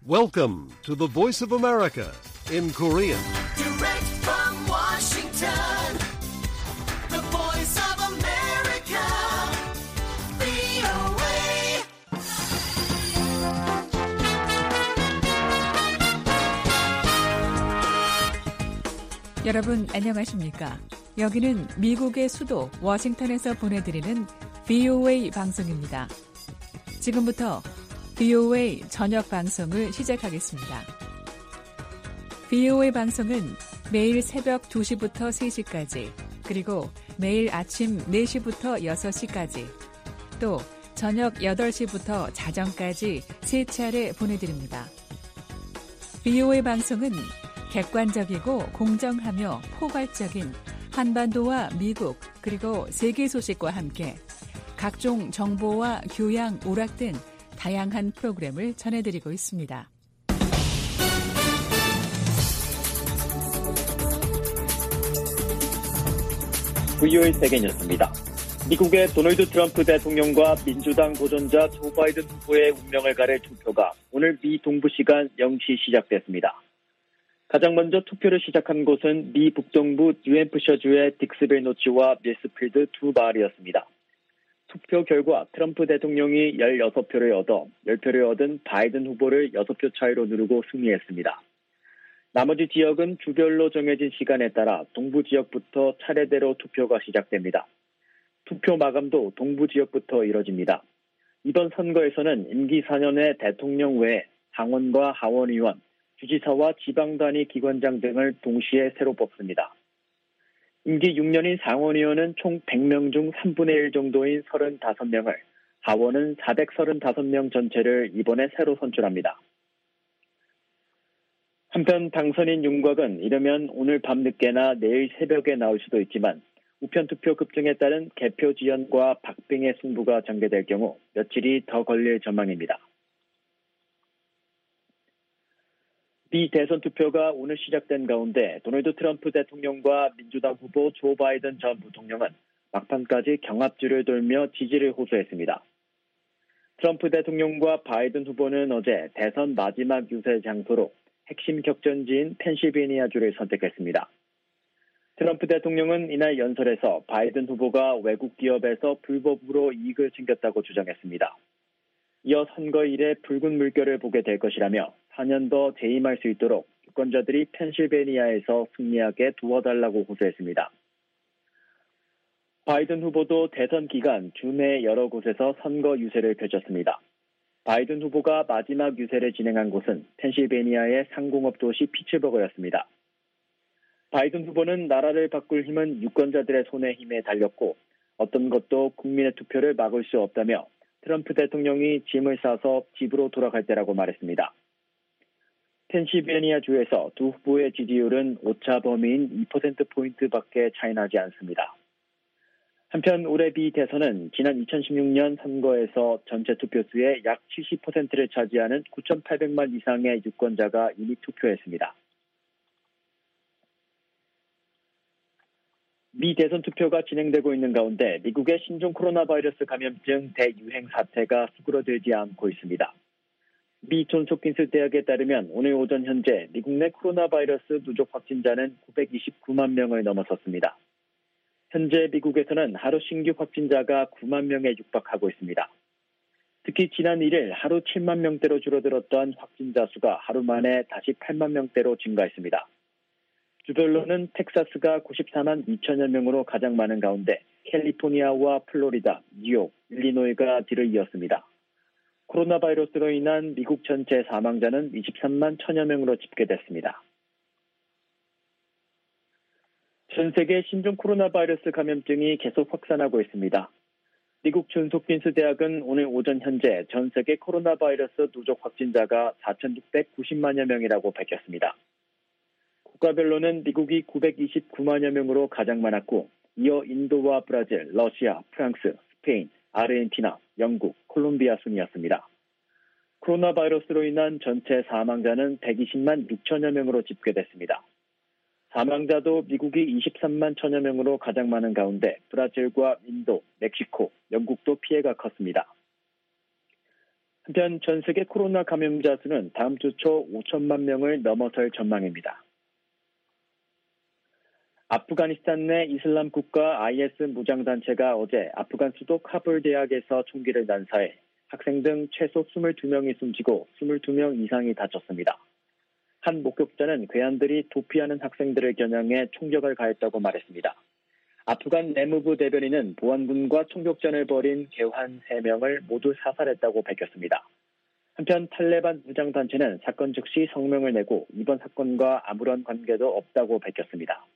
Welcome to the Voice of America in Korean. Direct from Washington, the Voice of America, VOA. 여러분 안녕하십니까? 여기는 미국의 수도 워싱턴에서 보내드리는 VOA 방송입니다. 지금부터 VOA 저녁 방송을 시작하겠습니다. VOA 방송은 매일 새벽 2시부터 3시까지, 그리고 매일 아침 4시부터 6시까지, 또 저녁 8시부터 자정까지 3차례 보내드립니다. VOA 방송은 객관적이고 공정하며 포괄적인 한반도와 미국 그리고 세계 소식과 함께 각종 정보와 교양, 오락 등 다양한 프로그램을 전해드리고 있습니다. VOA 세계뉴스입니다. 미국의 도널드 트럼프 대통령과 민주당 도전자 조 바이든 후보의 운명을 가릴 투표가 오늘 미 동부 시간 0시 시작됐습니다. 가장 먼저 투표를 시작한 곳은 미 북동부 뉴햄프셔주의 딕스빌 노치와 밀스필드 두 마을이었습니다. 투표 결과 트럼프 대통령이 16표를 얻어 10표를 얻은 바이든 후보를 6표 차이로 누르고 승리했습니다. 나머지 지역은 주별로 정해진 시간에 따라 동부 지역부터 차례대로 투표가 시작됩니다. 투표 마감도 동부 지역부터 이뤄집니다. 이번 선거에서는 임기 4년의 대통령 외에 상원과 하원의원, 주지사와 지방단위 기관장 등을 동시에 새로 뽑습니다. 임기 6년인 상원의원은 총 100명 중 3분의 1 정도인 35명을, 하원은 435명 전체를 이번에 새로 선출합니다. 한편 당선인 윤곽은 이르면 오늘 밤늦게나 내일 새벽에 나올 수도 있지만 우편투표 급증에 따른 개표 지연과 박빙의 승부가 전개될 경우 며칠이 더 걸릴 전망입니다. 미 대선 투표가 오늘 시작된 가운데 도널드 트럼프 대통령과 민주당 후보 조 바이든 전 부통령은 막판까지 경합주를 돌며 지지를 호소했습니다. 트럼프 대통령과 바이든 후보는 어제 대선 마지막 유세 장소로 핵심 격전지인 펜실베니아주를 선택했습니다. 트럼프 대통령은 이날 연설에서 바이든 후보가 외국 기업에서 불법으로 이익을 챙겼다고 주장했습니다. 이어 선거 일에 붉은 물결을 보게 될 것이라며 4년 더 재임할 수 있도록 유권자들이 펜실베니아에서 승리하게 도와달라고 호소했습니다. 바이든 후보도 대선 기간 주내 여러 곳에서 선거 유세를 펼쳤습니다. 바이든 후보가 마지막 유세를 진행한 곳은 펜실베니아의 상공업 도시 피츠버그였습니다. 바이든 후보는 나라를 바꿀 힘은 유권자들의 손에 힘에 달렸고 어떤 것도 국민의 투표를 막을 수 없다며 트럼프 대통령이 짐을 싸서 집으로 돌아갈 때라고 말했습니다. 펜실베니아주에서 두 후보의 지지율은 오차 범위인 2%포인트밖에 차이 나지 않습니다. 한편 올해 미 대선은 지난 2016년 선거에서 전체 투표수의 약 70%를 차지하는 9,800만 이상의 유권자가 이미 투표했습니다. 미 대선 투표가 진행되고 있는 가운데 미국의 신종 코로나 바이러스 감염증 대유행 사태가 수그러들지 않고 있습니다. 미 존스홉킨스 대학에 따르면 오늘 오전 현재 미국 내 코로나 바이러스 누적 확진자는 929만 명을 넘어섰습니다. 현재 미국에서는 하루 신규 확진자가 9만 명에 육박하고 있습니다. 특히 지난 1일 하루 7만 명대로 줄어들었던 확진자 수가 하루 만에 다시 8만 명대로 증가했습니다. 주별로는 텍사스가 94만 2천여 명으로 가장 많은 가운데 캘리포니아와 플로리다, 뉴욕, 일리노이가 뒤를 이었습니다. 코로나 바이러스로 인한 미국 전체 사망자는 23만 1천여 명으로 집계됐습니다. 전 세계 신종 코로나 바이러스 감염증이 계속 확산하고 있습니다. 미국 존스홉킨스 대학은 오늘 오전 현재 전 세계 코로나 바이러스 누적 확진자가 4,690만여 명이라고 밝혔습니다. 국가별로는 미국이 929만여 명으로 가장 많았고 이어 인도와 브라질, 러시아, 프랑스, 스페인, 아르헨티나, 영국, 콜롬비아 순이었습니다. 코로나 바이러스로 인한 전체 사망자는 120만 6천여 명으로 집계됐습니다. 사망자도 미국이 23만 1천여 명으로 가장 많은 가운데 브라질과 인도, 멕시코, 영국도 피해가 컸습니다. 한편 전 세계 코로나 감염자 수는 다음 주 초 5천만 명을 넘어설 전망입니다. 아프가니스탄 내 이슬람 국가 IS 무장단체가 어제 아프간 수도 카불 대학에서 총기를 난사해 학생 등 최소 22명이 숨지고 22명 이상이 다쳤습니다. 한 목격자는 괴한들이 도피하는 학생들을 겨냥해 총격을 가했다고 말했습니다. 아프간 내무부 대변인은 보안군과 총격전을 벌인 괴한 3명을 모두 사살했다고 밝혔습니다. 한편 탈레반 무장단체는 사건 즉시 성명을 내고 이번 사건과 아무런 관계도 없다고 밝혔습니다.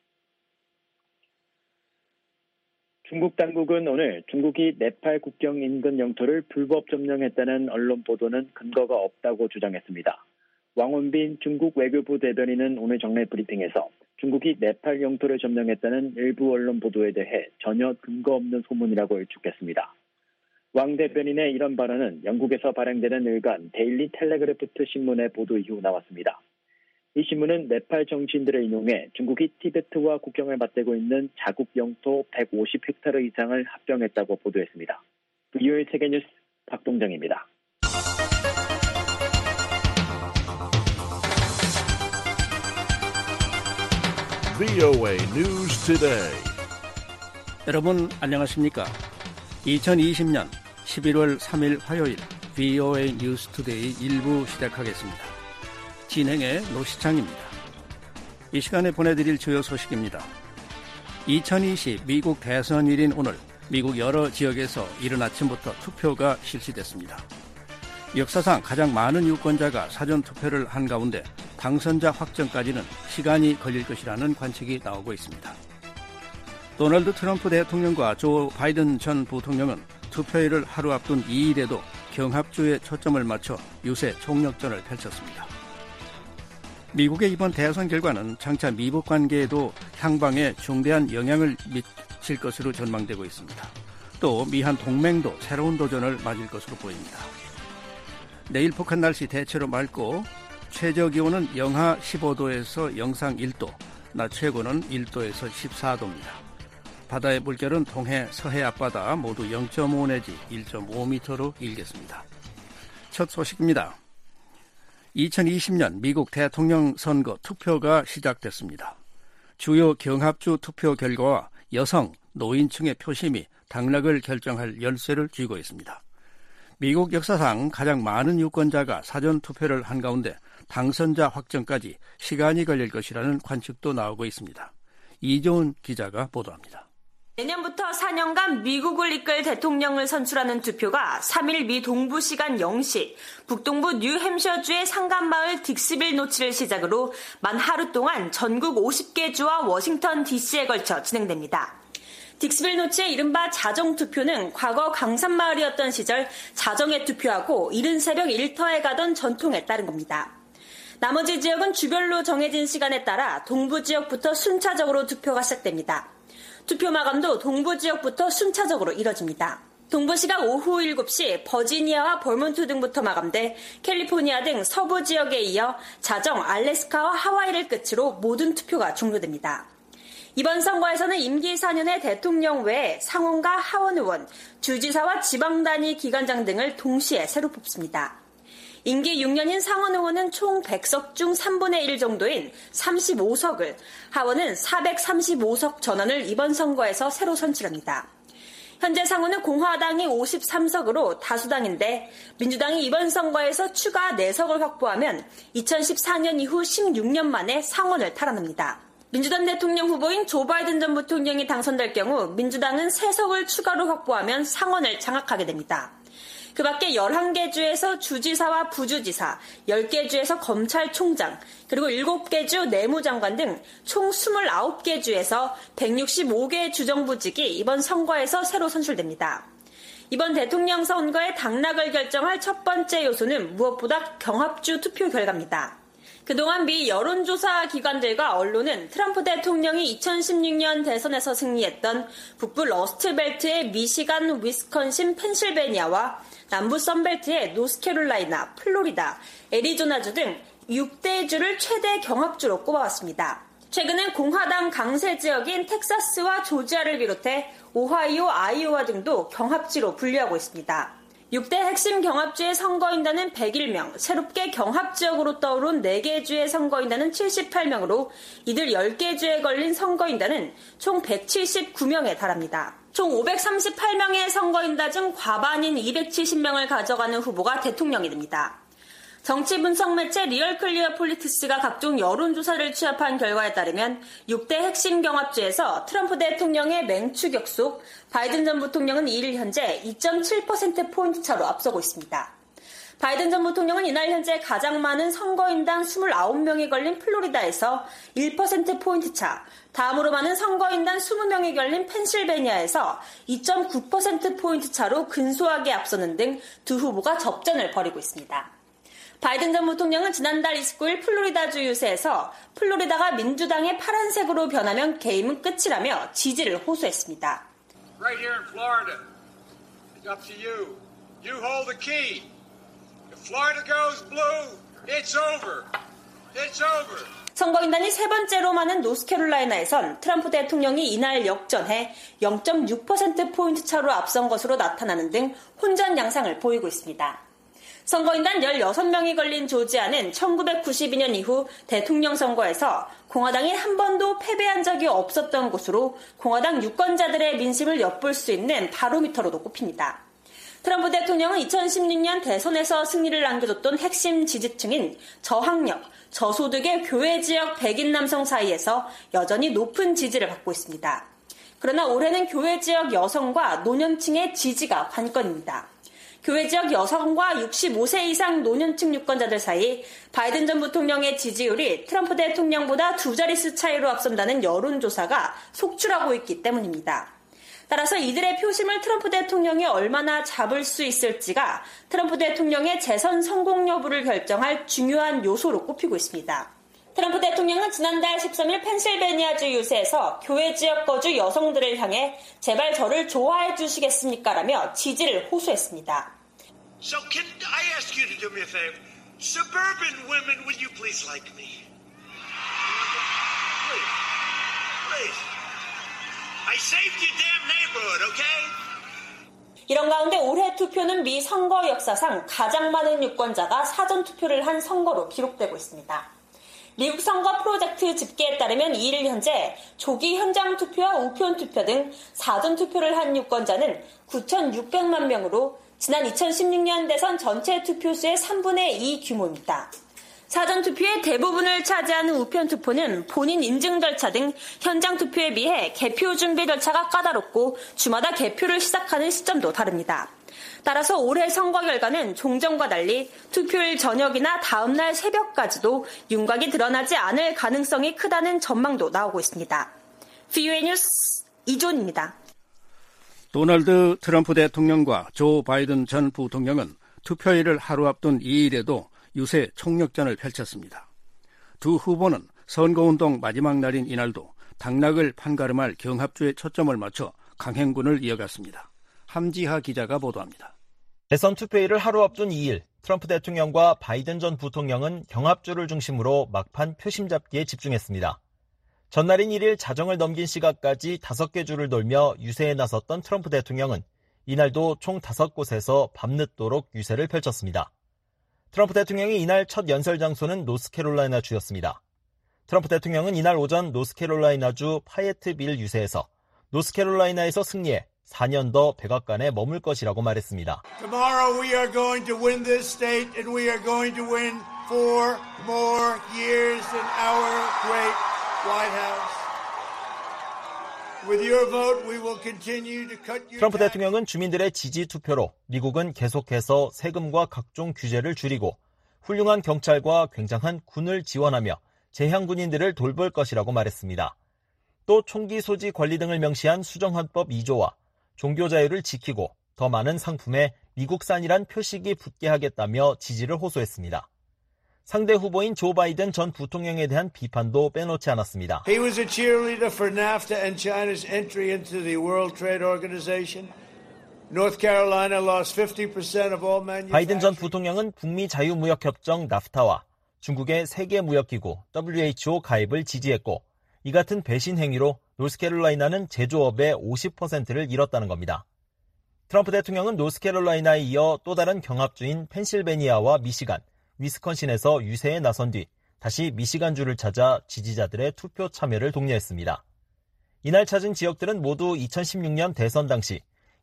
중국 당국은 오늘 중국이 네팔 국경 인근 영토를 불법 점령했다는 언론 보도는 근거가 없다고 주장했습니다. 왕원빈 중국 외교부 대변인은 오늘 정례 브리핑에서 중국이 네팔 영토를 점령했다는 일부 언론 보도에 대해 전혀 근거 없는 소문이라고 일축했습니다. 왕 대변인의 이런 발언은 영국에서 발행되는 일간 데일리 텔레그래프트 신문의 보도 이후 나왔습니다. 이 신문은 네팔 정치인들을 인용해 중국이 티베트와 국경을 맞대고 있는 자국 영토 150헥타르 이상을 합병했다고 보도했습니다. VOA 세계뉴스 박동정입니다. VOA News Today. 여러분 안녕하십니까? 2020년 11월 3일 화요일 VOA News Today 1부 시작하겠습니다. 진행의 노시창입니다. 이 시간에 보내드릴 주요 소식입니다. 2020 미국 대선일인 오늘 미국 여러 지역에서 이른 아침부터 투표가 실시됐습니다. 역사상 가장 많은 유권자가 사전투표를 한 가운데 당선자 확정까지는 시간이 걸릴 것이라는 관측이 나오고 있습니다. 도널드 트럼프 대통령과 조 바이든 전 부통령은 투표일을 하루 앞둔 2일에도 경합주에 초점을 맞춰 유세 총력전을 펼쳤습니다. 미국의 이번 대선 결과는 장차 미북 관계에도 향방에 중대한 영향을 미칠 것으로 전망되고 있습니다. 또 미한 동맹도 새로운 도전을 맞을 것으로 보입니다. 내일 북한 날씨 대체로 맑고 최저 기온은 영하 15도에서 영상 1도, 낮 최고는 1도에서 14도입니다. 바다의 물결은 동해, 서해 앞바다 모두 0.5 내지 1.5m로 일겠습니다. 첫 소식입니다. 2020년 미국 대통령 선거 투표가 시작됐습니다. 주요 경합주 투표 결과와 여성, 노인층의 표심이 당락을 결정할 열쇠를 쥐고 있습니다. 미국 역사상 가장 많은 유권자가 사전투표를 한 가운데 당선자 확정까지 시간이 걸릴 것이라는 관측도 나오고 있습니다. 이조은 기자가 보도합니다. 내년부터 4년간 미국을 이끌 대통령을 선출하는 투표가 3일 미 동부 시간 0시 북동부 뉴햄셔주의 상간마을 딕스빌 노치를 시작으로 만 하루 동안 전국 50개 주와 워싱턴 DC에 걸쳐 진행됩니다. 딕스빌 노치의 이른바 자정투표는 과거 강산마을이었던 시절 자정에 투표하고 이른 새벽 일터에 가던 전통에 따른 겁니다. 나머지 지역은 주별로 정해진 시간에 따라 동부 지역부터 순차적으로 투표가 시작됩니다. 투표 마감도 동부 지역부터 순차적으로 이뤄집니다. 동부 시각 오후 7시 버지니아와 벌몬트 등부터 마감돼 캘리포니아 등 서부 지역에 이어 자정, 알래스카와 하와이를 끝으로 모든 투표가 종료됩니다. 이번 선거에서는 임기 4년의 대통령 외에 상원과 하원 의원, 주지사와 지방단위 기관장 등을 동시에 새로 뽑습니다. 임기 6년인 상원 의원은 총 100석 중 3분의 1 정도인 35석을, 하원은 435석 전원을 이번 선거에서 새로 선출합니다. 현재 상원은 공화당이 53석으로 다수당인데 민주당이 이번 선거에서 추가 4석을 확보하면 2014년 이후 16년 만에 상원을 탈환합니다. 민주당 대통령 후보인 조 바이든 전 부통령이 당선될 경우 민주당은 3석을 추가로 확보하면 상원을 장악하게 됩니다. 그 밖에 11개 주에서 주지사와 부주지사, 10개 주에서 검찰총장, 그리고 7개 주 내무장관 등 총 29개 주에서 165개의 주정부직이 이번 선거에서 새로 선출됩니다. 이번 대통령 선거의 당락을 결정할 첫 번째 요소는 무엇보다 경합주 투표 결과입니다. 그동안 미 여론조사 기관들과 언론은 트럼프 대통령이 2016년 대선에서 승리했던 북부 러스트벨트의 미시간, 위스콘신, 펜실베니아와 남부 선벨트의 노스캐롤라이나, 플로리다, 애리조나주 등 6대 주를 최대 경합주로 꼽아왔습니다. 최근엔 공화당 강세 지역인 텍사스와 조지아를 비롯해 오하이오, 아이오와 등도 경합지로 분류하고 있습니다. 6대 핵심 경합주의 선거인단은 101명, 새롭게 경합지역으로 떠오른 4개 주의 선거인단은 78명으로 이들 10개 주에 걸린 선거인단은 총 179명에 달합니다. 총 538명의 선거인단 중 과반인 270명을 가져가는 후보가 대통령이 됩니다. 정치 분석 매체 리얼클리어 폴리티스가 각종 여론조사를 취합한 결과에 따르면 6대 핵심 경합주에서 트럼프 대통령의 맹추격 속 바이든 전 부통령은 2일 현재 2.7%포인트 차로 앞서고 있습니다. 바이든 전 부통령은 이날 현재 가장 많은 선거인단 29명이 걸린 플로리다에서 1%포인트 차, 다음으로 많은 선거인단 20명이 걸린 펜실베니아에서 2.9%포인트 차로 근소하게 앞서는 등 두 후보가 접전을 벌이고 있습니다. 바이든 전 부통령은 지난달 29일 플로리다주 유세에서 플로리다가 민주당의 파란색으로 변하면 게임은 끝이라며 지지를 호소했습니다. Right here in Florida, it's up to you. You hold the key. If Florida goes blue, it's over. It's over. 선거인단이 세 번째로 많은 노스캐롤라이나에선 트럼프 대통령이 이날 역전해 0.6%포인트 차로 앞선 것으로 나타나는 등 혼전 양상을 보이고 있습니다. 선거인단 16명이 걸린 조지아는 1992년 이후 대통령 선거에서 공화당이 한 번도 패배한 적이 없었던 곳으로 공화당 유권자들의 민심을 엿볼 수 있는 바로미터로도 꼽힙니다. 트럼프 대통령은 2016년 대선에서 승리를 안겨줬던 핵심 지지층인 저학력, 저소득의 교외 지역 백인 남성 사이에서 여전히 높은 지지를 받고 있습니다. 그러나 올해는 교외 지역 여성과 노년층의 지지가 관건입니다. 교외 지역 여성과 65세 이상 노년층 유권자들 사이 바이든 전 부통령의 지지율이 트럼프 대통령보다 2자릿수 차이로 앞선다는 여론조사가 속출하고 있기 때문입니다. 따라서 이들의 표심을 트럼프 대통령이 얼마나 잡을 수 있을지가 트럼프 대통령의 재선 성공 여부를 결정할 중요한 요소로 꼽히고 있습니다. 트럼프 대통령은 지난달 13일 펜실베니아주 유세에서 교외 지역 거주 여성들을 향해 제발 저를 좋아해 주시겠습니까? 라며 지지를 호소했습니다. So can I ask you to do me a favor? Suburban women, will you please like me? Please. Please. I saved your damn neighborhood, okay? 이런 가운데 올해 투표는 미 선거 역사상 가장 많은 유권자가 사전투표를 한 선거로 기록되고 있습니다. 미국 선거 프로젝트 집계에 따르면 2일 현재 조기 현장 투표와 우편 투표 등 사전 투표를 한 유권자는 9,600만 명으로 지난 2016년 대선 전체 투표수의 3분의 2 규모입니다. 사전 투표의 대부분을 차지하는 우편 투표는 본인 인증 절차 등 현장 투표에 비해 개표 준비 절차가 까다롭고 주마다 개표를 시작하는 시점도 다릅니다. 따라서 올해 선거 결과는 종전과 달리 투표일 저녁이나 다음날 새벽까지도 윤곽이 드러나지 않을 가능성이 크다는 전망도 나오고 있습니다. VOA 뉴스 이존입니다. 도널드 트럼프 대통령과 조 바이든 전 부통령은 투표일을 하루 앞둔 2일에도 유세 총력전을 펼쳤습니다. 두 후보는 선거운동 마지막 날인 이날도 당락을 판가름할 경합주에 초점을 맞춰 강행군을 이어갔습니다. 함지하 기자가 보도합니다. 대선 투표일을 하루 앞둔 2일, 트럼프 대통령과 바이든 전 부통령은 경합주를 중심으로 막판 표심 잡기에 집중했습니다. 전날인 1일 자정을 넘긴 시각까지 5개 주를 돌며 유세에 나섰던 트럼프 대통령은 이날도 총 5곳에서 밤늦도록 유세를 펼쳤습니다. 트럼프 대통령이 이날 첫 연설 장소는 노스캐롤라이나 주였습니다. 트럼프 대통령은 이날 오전 노스캐롤라이나주 파예트빌 유세에서 노스캐롤라이나에서 승리해 4년 더 백악관에 머물 것이라고 말했습니다. Tomorrow we are going to win this state and we are going to win 4 more years in our great White House. With your vote, we will continue to cut your 트럼프 대통령은 주민들의 지지 투표로 미국은 계속해서 세금과 각종 규제를 줄이고 훌륭한 경찰과 굉장한 군을 지원하며 재향군인들을 돌볼 것이라고 말했습니다. 또 총기 소지 권리 등을 명시한 수정헌법 2조와 종교 자유를 지키고 더 많은 상품에 미국산이란 표식이 붙게 하겠다며 지지를 호소했습니다. 상대 후보인 조 바이든 전 부통령에 대한 비판도 빼놓지 않았습니다. He was a cheerleader for NAFTA and China's entry into the World Trade Organization. North Carolina lost 50% of all manufacturing. 바이든 전 부통령은 북미 자유무역협정 나프타와 중국의 세계무역기구 WHO 가입을 지지했고 이 같은 배신 행위로 노스캐롤라이나는 제조업의 50%를 잃었다는 겁니다. 트럼프 대통령은 노스캐롤라이나에 이어 또 다른 경합주인 펜실베니아와 미시간, 위스콘신에서 유세에 나선 뒤 다시 미시간주를 찾아 지지자들의 투표 참여를 독려했습니다. 이날 찾은 지역들은 모두 2016년 대선 당시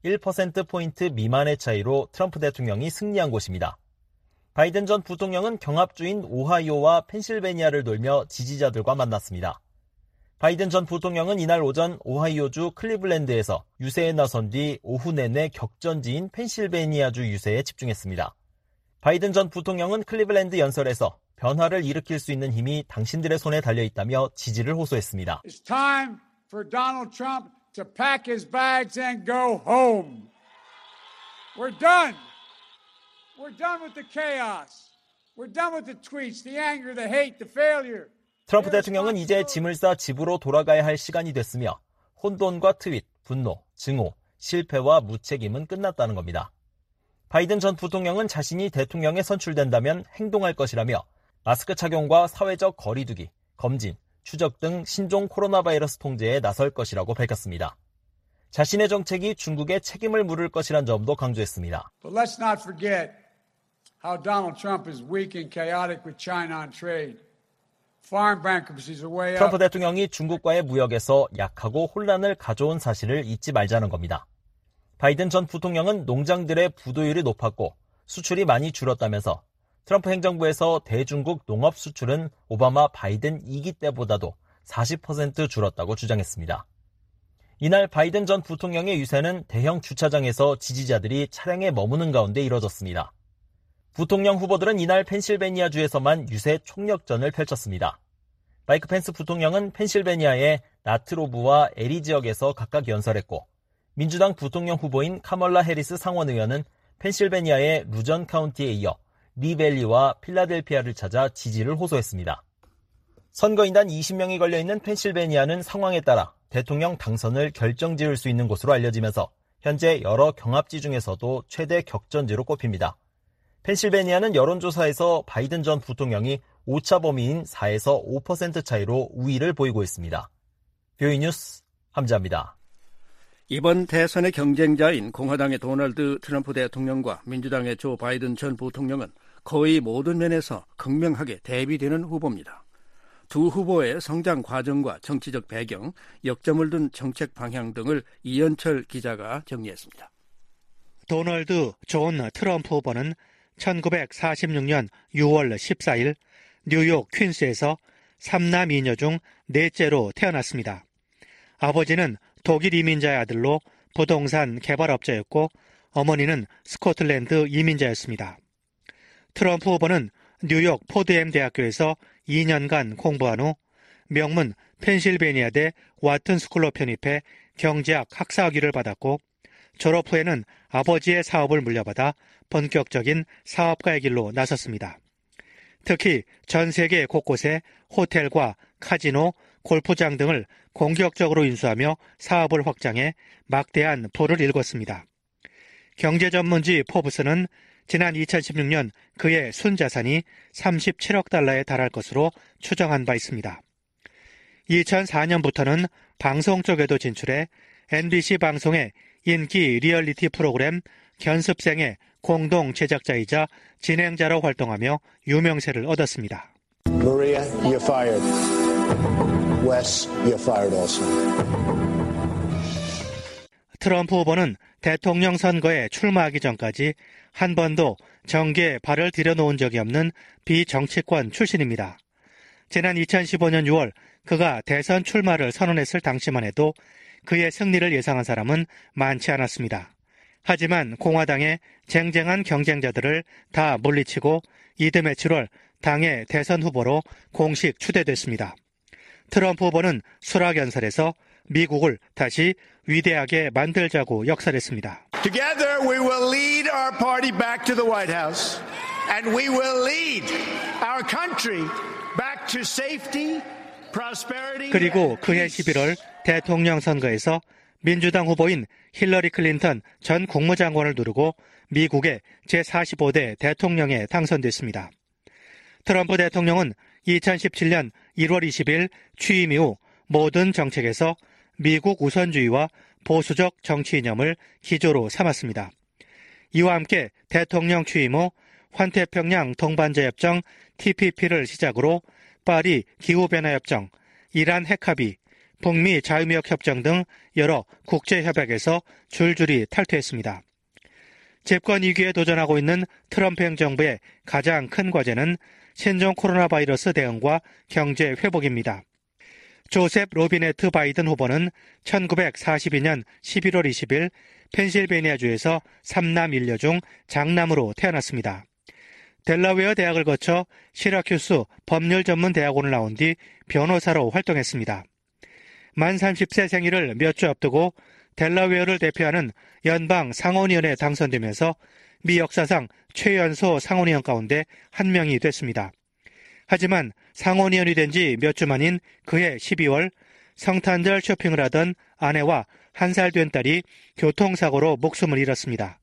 1%포인트 미만의 차이로 트럼프 대통령이 승리한 곳입니다. 바이든 전 부통령은 경합주인 오하이오와 펜실베니아를 돌며 지지자들과 만났습니다. 바이든 전 부통령은 이날 오전 오하이오주 클리블랜드에서 유세에 나선 뒤 오후 내내 격전지인 펜실베니아주 유세에 집중했습니다. 바이든 전 부통령은 클리블랜드 연설에서 변화를 일으킬 수 있는 힘이 당신들의 손에 달려있다며 지지를 호소했습니다. It's time for Donald Trump to pack his bags and go home. We're done. We're done with the chaos. We're done with the tweets, the anger, the hate, the failure. 트럼프 대통령은 이제 짐을 싸 집으로 돌아가야 할 시간이 됐으며 혼돈과 트윗, 분노, 증오, 실패와 무책임은 끝났다는 겁니다. 바이든 전 부통령은 자신이 대통령에 선출된다면 행동할 것이라며 마스크 착용과 사회적 거리 두기, 검진, 추적 등 신종 코로나 바이러스 통제에 나설 것이라고 밝혔습니다. 자신의 정책이 중국에 책임을 물을 것이란 점도 강조했습니다. But let's not forget how Donald Trump is weak and chaotic with China on trade. Farm bankruptcies are way up. 트럼프 대통령이 중국과의 무역에서 약하고 혼란을 가져온 사실을 잊지 말자는 겁니다. 바이든 전 부통령은 농장들의 부도율이 높았고 수출이 많이 줄었다면서 트럼프 행정부에서 대중국 농업 수출은 오바마 바이든 2기 때보다도 40% 줄었다고 주장했습니다. 이날 바이든 전 부통령의 유세는 대형 주차장에서 지지자들이 차량에 머무는 가운데 이뤄졌습니다. 부통령 후보들은 이날 펜실베니아주에서만 유세 총력전을 펼쳤습니다. 마이크 펜스 부통령은 펜실베니아의 나트로브와 에리 지역에서 각각 연설했고 민주당 부통령 후보인 카멀라 해리스 상원의원은 펜실베니아의 루전 카운티에 이어 리밸리와 필라델피아를 찾아 지지를 호소했습니다. 선거인단 20명이 걸려있는 펜실베니아는 상황에 따라 대통령 당선을 결정지을 수 있는 곳으로 알려지면서 현재 여러 경합지 중에서도 최대 격전지로 꼽힙니다. 펜실베니아는 여론조사에서 바이든 전 부통령이 오차 범위인 4에서 5% 차이로 우위를 보이고 있습니다. 뷰이 뉴스 함지아입니다. 이번 대선의 경쟁자인 공화당의 도널드 트럼프 대통령과 민주당의 조 바이든 전 부통령은 거의 모든 면에서 극명하게 대비되는 후보입니다. 두 후보의 성장 과정과 정치적 배경, 역점을 둔 정책 방향 등을 이현철 기자가 정리했습니다. 도널드 존 트럼프 후보는 1946년 6월 14일 뉴욕 퀸스에서 3남 2녀 중 넷째로 태어났습니다. 아버지는 독일 이민자의 아들로 부동산 개발업자였고 어머니는 스코틀랜드 이민자였습니다. 트럼프 후보는 뉴욕 포드엠 대학교에서 2년간 공부한 후 명문 펜실베니아대 와튼 스쿨로 편입해 경제학 학사학위를 받았고 졸업 후에는 아버지의 사업을 물려받아 본격적인 사업가의 길로 나섰습니다. 특히 전 세계 곳곳에 호텔과 카지노, 골프장 등을 공격적으로 인수하며 사업을 확장해 막대한 부를 일궜습니다. 경제전문지 포브스는 지난 2016년 그의 순자산이 37억 달러에 달할 것으로 추정한 바 있습니다. 2004년부터는 방송 쪽에도 진출해 NBC 방송의 인기 리얼리티 프로그램 견습생의 공동 제작자이자 진행자로 활동하며 유명세를 얻었습니다. Maria, you're fired. Wes, you're fired also. 트럼프 후보는 대통령 선거에 출마하기 전까지 한 번도 정계에 발을 들여놓은 적이 없는 비정치권 출신입니다. 지난 2015년 6월 그가 대선 출마를 선언했을 당시만 해도 그의 승리를 예상한 사람은 많지 않았습니다. 하지만 공화당의 쟁쟁한 경쟁자들을 다 물리치고 이듬해 7월 당의 대선 후보로 공식 추대됐습니다. 트럼프 후보는 수락연설에서 미국을 다시 위대하게 만들자고 역설했습니다. Together we will lead our party back to the White House and we will lead our country back to safety, prosperity. 그리고 그해 11월 대통령 선거에서 민주당 후보인 힐러리 클린턴 전 국무장관을 누르고 미국의 제45대 대통령에 당선됐습니다. 트럼프 대통령은 2017년 1월 20일 취임 이후 모든 정책에서 미국 우선주의와 보수적 정치 이념을 기조로 삼았습니다. 이와 함께 대통령 취임 후 환태평양 동반자협정 TPP를 시작으로 파리 기후변화협정, 이란 핵합의, 북미 자유무역협정 등 여러 국제협약에서 줄줄이 탈퇴했습니다. 집권 2기에 도전하고 있는 트럼프 행정부의 가장 큰 과제는 신종 코로나 바이러스 대응과 경제 회복입니다. 조셉 로비네트 바이든 후보는 1942년 11월 20일 펜실베니아주에서 3남 1녀 중 장남으로 태어났습니다. 델라웨어 대학을 거쳐 시라큐스 법률전문대학원을 나온 뒤 변호사로 활동했습니다. 만 30세 생일을 몇 주 앞두고 델라웨어를 대표하는 연방 상원의원에 당선되면서 미 역사상 최연소 상원의원 가운데 한 명이 됐습니다. 하지만 상원의원이 된 지 몇 주 만인 그해 12월 성탄절 쇼핑을 하던 아내와 1살 된 딸이 교통사고로 목숨을 잃었습니다.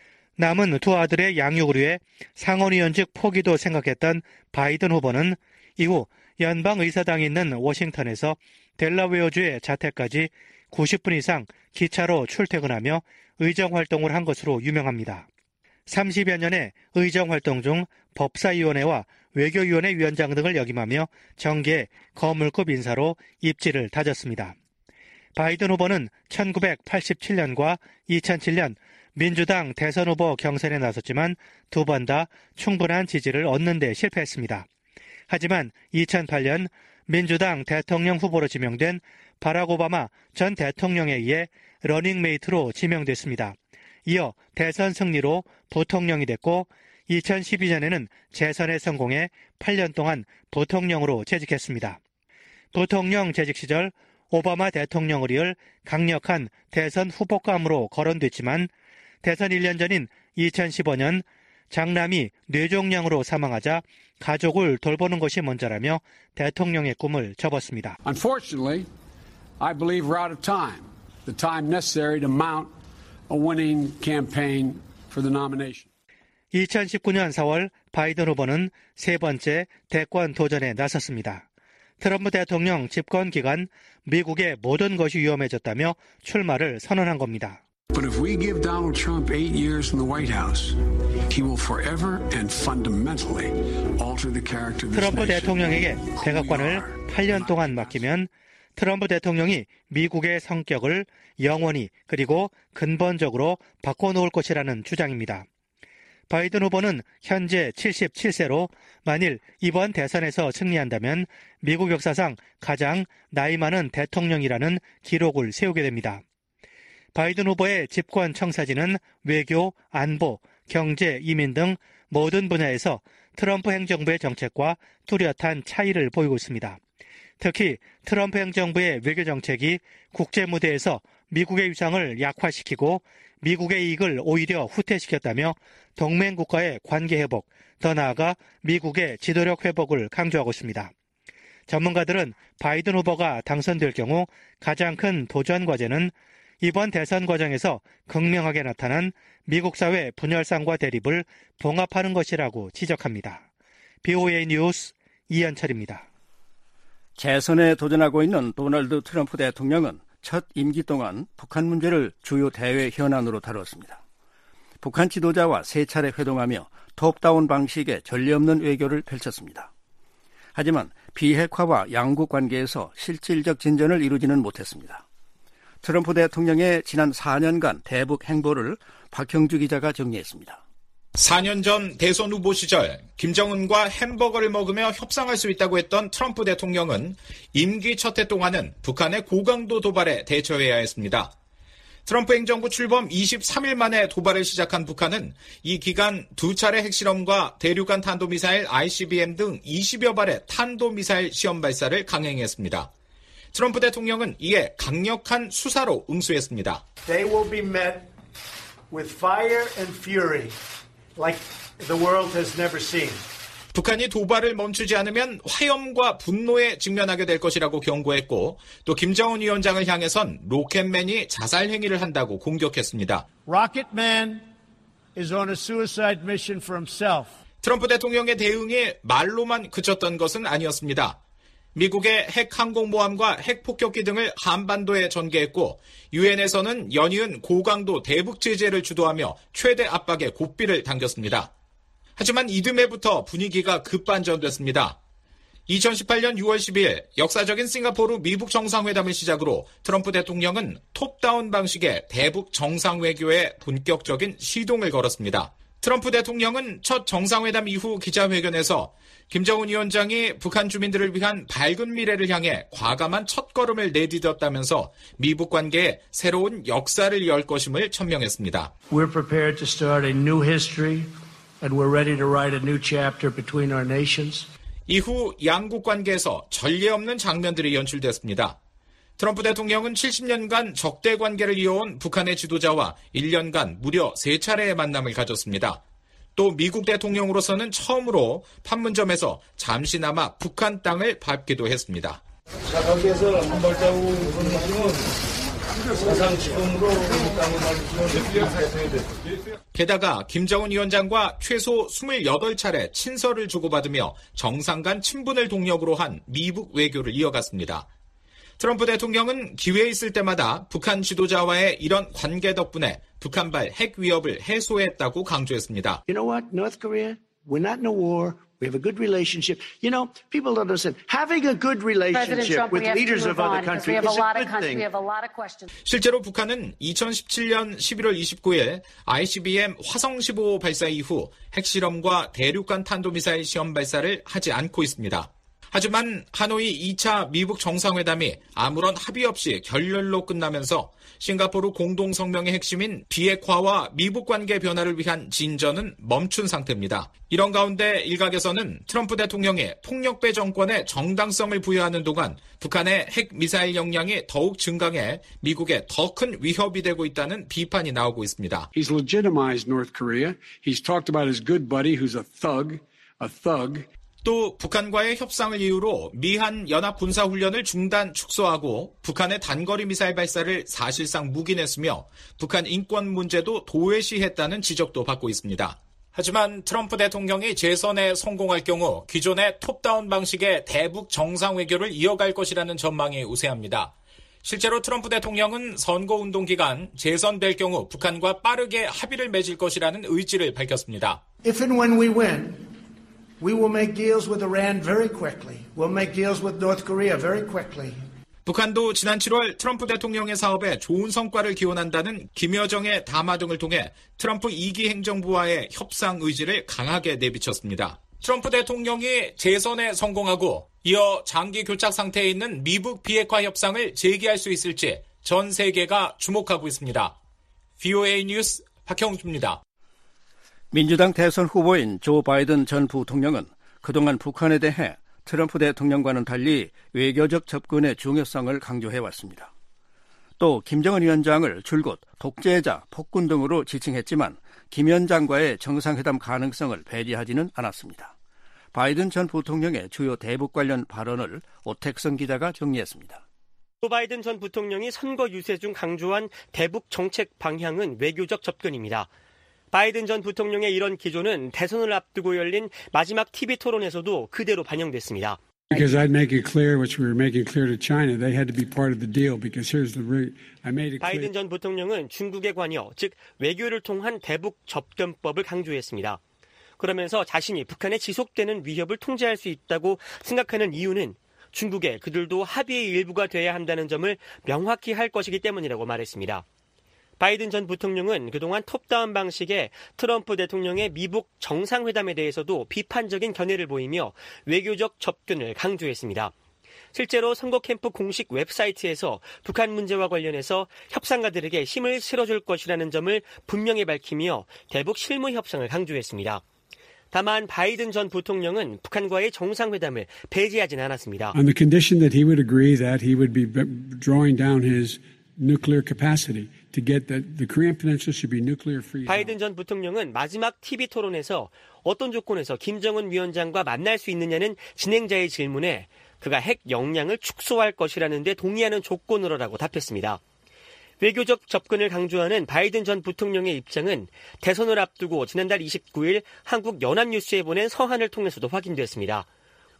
남은 두 아들의 양육을 위해 상원의원직 포기도 생각했던 바이든 후보는 이후 연방의사당이 있는 워싱턴에서 델라웨어주의 자택까지 90분 이상 기차로 출퇴근하며 의정활동을 한 것으로 유명합니다. 30여 년의 의정활동 중 법사위원회와 외교위원회 위원장 등을 역임하며 정계 거물급 인사로 입지를 다졌습니다. 바이든 후보는 1987년과 2007년 민주당 대선 후보 경선에 나섰지만 두 번 다 충분한 지지를 얻는 데 실패했습니다. 하지만 2008년 민주당 대통령 후보로 지명된 바락 오바마 전 대통령에 의해 러닝메이트로 지명됐습니다. 이어 대선 승리로 부통령이 됐고 2012년에는 재선에 성공해 8년 동안 부통령으로 재직했습니다. 부통령 재직 시절 오바마 대통령을 이을 강력한 대선 후보감으로 거론됐지만 대선 1년 전인 2015년 장남이 뇌종양으로 사망하자 가족을 돌보는 것이 먼저라며 대통령의 꿈을 접었습니다. Unfortunately, I believe we're out of time. The time necessary to mount a winning campaign for the nomination. 2019년 4월 바이든 후보는 세 번째 대권 도전에 나섰습니다. 트럼프 대통령 집권 기간 미국의 모든 것이 위험해졌다며 출마를 선언한 겁니다. But if we give Donald Trump 8 years in the White House, he will forever and fundamentally alter the character of this 트럼프 nation. 대통령에게 백악관을 8년 동안 맡기면 트럼프 대통령이 미국의 성격을 영원히 그리고 근본적으로 바꿔놓을 것이라는 주장입니다. 바이든 후보는 현재 77세로 만일 이번 대선에서 승리한다면 미국 역사상 가장 나이 많은 대통령이라는 기록을 세우게 됩니다. 바이든 후보의 집권 청사진은 외교, 안보, 경제, 이민 등 모든 분야에서 트럼프 행정부의 정책과 뚜렷한 차이를 보이고 있습니다. 특히 트럼프 행정부의 외교 정책이 국제 무대에서 미국의 위상을 약화시키고 미국의 이익을 오히려 후퇴시켰다며 동맹 국가의 관계 회복, 더 나아가 미국의 지도력 회복을 강조하고 있습니다. 전문가들은 바이든 후보가 당선될 경우 가장 큰 도전 과제는 이번 대선 과정에서 극명하게 나타난 미국 사회 분열상과 대립을 봉합하는 것이라고 지적합니다. BOA 뉴스 이현철입니다. 재선에 도전하고 있는 도널드 트럼프 대통령은 첫 임기 동안 북한 문제를 주요 대외 현안으로 다뤘습니다. 북한 지도자와 세 차례 회동하며 톱다운 방식의 전례 없는 외교를 펼쳤습니다. 하지만 비핵화와 양국 관계에서 실질적 진전을 이루지는 못했습니다. 트럼프 대통령의 지난 4년간 대북 행보를 박형주 기자가 정리했습니다. 4년 전 대선 후보 시절 김정은과 햄버거를 먹으며 협상할 수 있다고 했던 트럼프 대통령은 임기 첫 해 동안은 북한의 고강도 도발에 대처해야 했습니다. 트럼프 행정부 출범 23일 만에 도발을 시작한 북한은 이 기간 두 차례 핵실험과 대륙간 탄도미사일 ICBM 등 20여 발의 탄도미사일 시험 발사를 강행했습니다. 트럼프 대통령은 이에 강력한 수사로 응수했습니다. They will be met with fire and fury like the world has never seen. 북한이 도발을 멈추지 않으면 화염과 분노에 직면하게 될 것이라고 경고했고 또 김정은 위원장을 향해선 로켓맨이 자살 행위를 한다고 공격했습니다. Rocketman is on a suicide mission for himself. 트럼프 대통령의 대응이 말로만 그쳤던 것은 아니었습니다. 미국의 핵 항공모함과 핵 폭격기 등을 한반도에 전개했고 유엔에서는 연이은 고강도 대북 제재를 주도하며 최대 압박의 고삐를 당겼습니다. 하지만 이듬해부터 분위기가 급반전됐습니다. 2018년 6월 12일 역사적인 싱가포르 미북 정상회담을 시작으로 트럼프 대통령은 톱다운 방식의 대북 정상외교에 본격적인 시동을 걸었습니다. 트럼프 대통령은 첫 정상회담 이후 기자회견에서 김정은 위원장이 북한 주민들을 위한 밝은 미래를 향해 과감한 첫걸음을 내디뎠다면서 미북 관계에 새로운 역사를 열 것임을 천명했습니다. We're prepared to start a new history and we're ready to write a new chapter between our nations. 이후 양국 관계에서 전례 없는 장면들이 연출됐습니다. 트럼프 대통령은 70년간 적대 관계를 이어온 북한의 지도자와 1년간 무려 3차례의 만남을 가졌습니다. 또 미국 대통령으로서는 처음으로 판문점에서 잠시나마 북한 땅을 밟기도 했습니다. 자, 거기에서 한 발자국 보내시면 사상 처음으로 땅을 밟으시면 게다가 김정은 위원장과 최소 28차례 친서를 주고받으며 정상 간 친분을 동력으로 한 미북 외교를 이어갔습니다. 트럼프 대통령은 기회 있을 때마다 북한 지도자와의 이런 관계 덕분에 북한발 핵 위협을 해소했다고 강조했습니다. You know what? North Korea, we're not in a war. We have a good relationship. You know, people don't understand. Having a good relationship with leaders of other countries is a good thing. 실제로 북한은 2017년 11월 29일 ICBM 화성 15 발사 이후 핵실험과 대륙간 탄도미사일 시험 발사를 하지 않고 있습니다. 하지만 하노이 2차 미북 정상회담이 아무런 합의 없이 결렬로 끝나면서 싱가포르 공동성명의 핵심인 비핵화와 미북 관계 변화를 위한 진전은 멈춘 상태입니다. 이런 가운데 일각에서는 트럼프 대통령의 폭력배 정권에 정당성을 부여하는 동안 북한의 핵 미사일 역량이 더욱 증강해 미국에 더 큰 위협이 되고 있다는 비판이 나오고 있습니다. He's legitimized North Korea. He's talked about his good buddy who's a thug. 또 북한과의 협상을 이유로 미한 연합 군사훈련을 중단 축소하고 북한의 단거리 미사일 발사를 사실상 묵인했으며 북한 인권 문제도 도외시했다는 지적도 받고 있습니다. 하지만 트럼프 대통령이 재선에 성공할 경우 기존의 톱다운 방식의 대북 정상외교를 이어갈 것이라는 전망이 우세합니다. 실제로 트럼프 대통령은 선거운동 기간 재선될 경우 북한과 빠르게 합의를 맺을 것이라는 의지를 밝혔습니다. If and when we win, we will make deals with Iran very quickly. We'll make deals with North Korea very quickly. 북한도 지난 7월 트럼프 대통령의 사업에 좋은 성과를 기원한다는 김여정의 담화 등을 통해 트럼프 2기 행정부와의 협상 의지를 강하게 내비쳤습니다. 트럼프 대통령이 재선에 성공하고 이어 장기 교착 상태에 있는 미북 비핵화 협상을 재개할 수 있을지 전 세계가 주목하고 있습니다. VOA 뉴스 박형주입니다. 민주당 대선 후보인 조 바이든 전 부통령은 그동안 북한에 대해 트럼프 대통령과는 달리 외교적 접근의 중요성을 강조해왔습니다. 또 김정은 위원장을 줄곧 독재자, 폭군 등으로 지칭했지만 김 위원장과의 정상회담 가능성을 배제하지는 않았습니다. 바이든 전 부통령의 주요 대북 관련 발언을 오택성 기자가 정리했습니다. 조 바이든 전 부통령이 선거 유세 중 강조한 대북 정책 방향은 외교적 접근입니다. 바이든 전 부통령의 이런 기조는 대선을 앞두고 열린 마지막 TV 토론에서도 그대로 반영됐습니다. Because I'd make it clear, which we were making clear to China, they had to be part of the deal. Because here's the I made it clear. 바이든 전 부통령은 중국의 관여, 즉 외교를 통한 대북 접근법을 강조했습니다. 그러면서 자신이 북한에 지속되는 위협을 통제할 수 있다고 생각하는 이유는 중국에 그들도 합의의 일부가 돼야 한다는 점을 명확히 할 것이기 때문이라고 말했습니다. 바이든 전 부통령은 그동안 톱다운 방식의 트럼프 대통령의 미북 정상회담에 대해서도 비판적인 견해를 보이며 외교적 접근을 강조했습니다. 실제로 선거 캠프 공식 웹사이트에서 북한 문제와 관련해서 협상가들에게 힘을 실어줄 것이라는 점을 분명히 밝히며 대북 실무 협상을 강조했습니다. 다만 바이든 전 부통령은 북한과의 정상회담을 배제하진 않았습니다. On the condition that he would agree that he would be drawing down his nuclear capacity to get the Korean Peninsula should be nuclear free. 바이든 전 부통령은 마지막 TV 토론에서 어떤 조건에서 김정은 위원장과 만날 수 있느냐는 진행자의 질문에 그가 핵 역량을 축소할 것이라는 데 동의하는 조건으로라고 답했습니다. 외교적 접근을 강조하는 바이든 전 부통령의 입장은 대선을 앞두고 지난달 29일 한국 연합뉴스에 보낸 서한을 통해서도 확인됐습니다.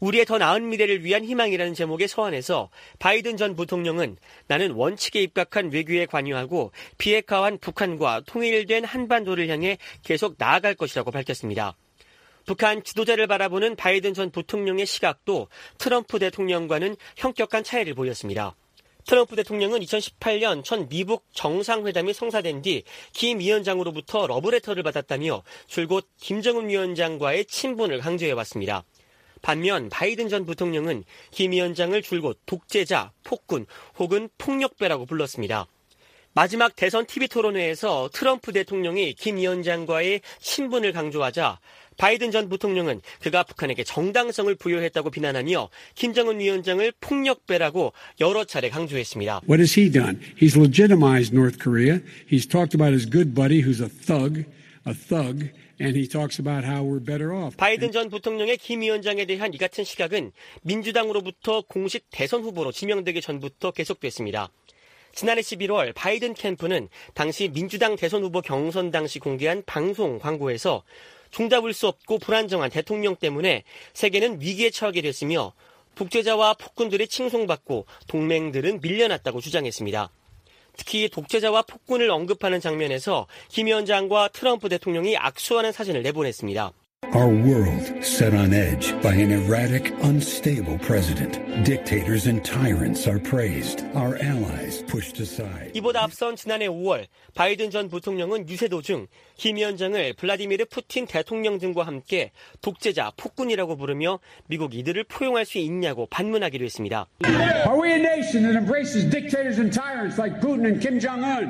우리의 더 나은 미래를 위한 희망이라는 제목의 서한에서 바이든 전 부통령은 나는 원칙에 입각한 외교에 관여하고 비핵화한 북한과 통일된 한반도를 향해 계속 나아갈 것이라고 밝혔습니다. 북한 지도자를 바라보는 바이든 전 부통령의 시각도 트럼프 대통령과는 현격한 차이를 보였습니다. 트럼프 대통령은 2018년 첫 미북 정상회담이 성사된 뒤 김 위원장으로부터 러브레터를 받았다며 줄곧 김정은 위원장과의 친분을 강조해왔습니다. 반면 바이든 전 부통령은 김 위원장을 줄곧 독재자, 폭군 혹은 폭력배라고 불렀습니다. 마지막 대선 TV 토론회에서 트럼프 대통령이 김 위원장과의 친분을 강조하자 바이든 전 부통령은 그가 북한에게 정당성을 부여했다고 비난하며 김정은 위원장을 폭력배라고 여러 차례 강조했습니다. What has he done? He's legitimized North Korea. He's talked about his good buddy who's a thug, and he talks about how we're better off. 바이든 전 부통령의 김 위원장에 대한 이 같은 시각은 민주당으로부터 공식 대선 후보로 지명되기 전부터 계속됐습니다. 지난해 11월 바이든 캠프는 당시 민주당 대선 후보 경선 당시 공개한 방송 광고에서 종잡을 수 없고 불안정한 대통령 때문에 세계는 위기에 처하게 됐으며 독재자와 폭군들이 칭송받고 동맹들은 밀려났다고 주장했습니다. 특히 독재자와 폭군을 언급하는 장면에서 김 위원장과 트럼프 대통령이 악수하는 사진을 내보냈습니다. Our world set on edge by an erratic, unstable president. Dictators and tyrants are praised. Our allies pushed aside. 이보다 앞선 지난해 5월 바이든 전 부통령은 유세 중 김 위원장을 블라디미르 푸틴 대통령 등과 함께 독재자, 폭군이라고 부르며 미국 이들을 포용할 수 있냐고 반문하기도 했습니다. Are we a nation that embraces dictators and tyrants like Putin and Kim Jong-un?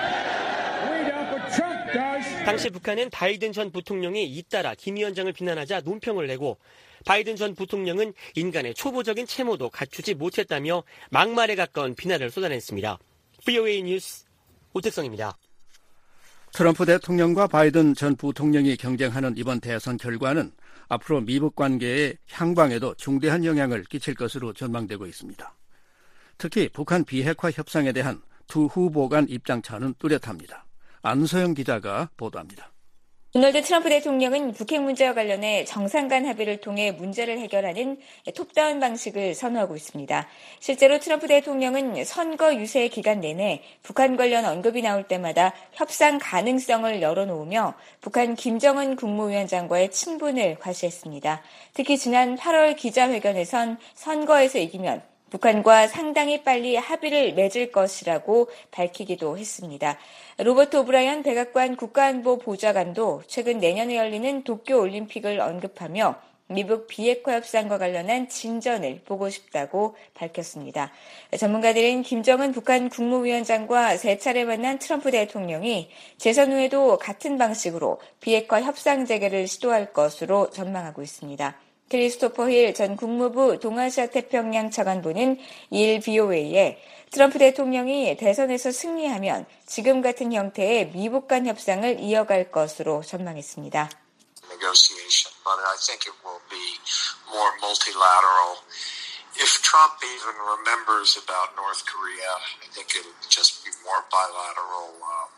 We don't, but Trump does. 당시 북한은 바이든 전 부통령이 잇따라 김 위원장을 비난하자 논평을 내고 바이든 전 부통령은 인간의 초보적인 채모도 갖추지 못했다며 막말에 가까운 비난을 쏟아냈습니다. VOA 뉴스 오택성입니다. 트럼프 대통령과 바이든 전 부통령이 경쟁하는 이번 대선 결과는 앞으로 미북 관계의 향방에도 중대한 영향을 끼칠 것으로 전망되고 있습니다. 특히 북한 비핵화 협상에 대한 두 후보 간 입장차는 뚜렷합니다. 안소영 기자가 보도합니다. 도널드 트럼프 대통령은 북핵 문제와 관련해 정상 간 합의를 통해 문제를 해결하는 톱다운 방식을 선호하고 있습니다. 실제로 트럼프 대통령은 선거 유세 기간 내내 북한 관련 언급이 나올 때마다 협상 가능성을 열어놓으며 북한 김정은 국무위원장과의 친분을 과시했습니다. 특히 지난 8월 기자회견에선 선거에서 이기면 북한과 상당히 빨리 합의를 맺을 것이라고 밝히기도 했습니다. 로버트 오브라이언 백악관 국가안보보좌관도 최근 내년에 열리는 도쿄올림픽을 언급하며 미북 비핵화 협상과 관련한 진전을 보고 싶다고 밝혔습니다. 전문가들은 김정은 북한 국무위원장과 세 차례 만난 트럼프 대통령이 재선 후에도 같은 방식으로 비핵화 협상 재개를 시도할 것으로 전망하고 있습니다. 크리스토퍼 힐 전 국무부 동아시아 태평양 차관보는 2일 BOA에 트럼프 대통령이 대선에서 승리하면 지금 같은 형태의 미북 간 협상을 이어갈 것으로 전망했습니다. Negotiation, but I think it will be more multilateral. If Trump even remembers about North Korea, I think it'll just be more bilateral.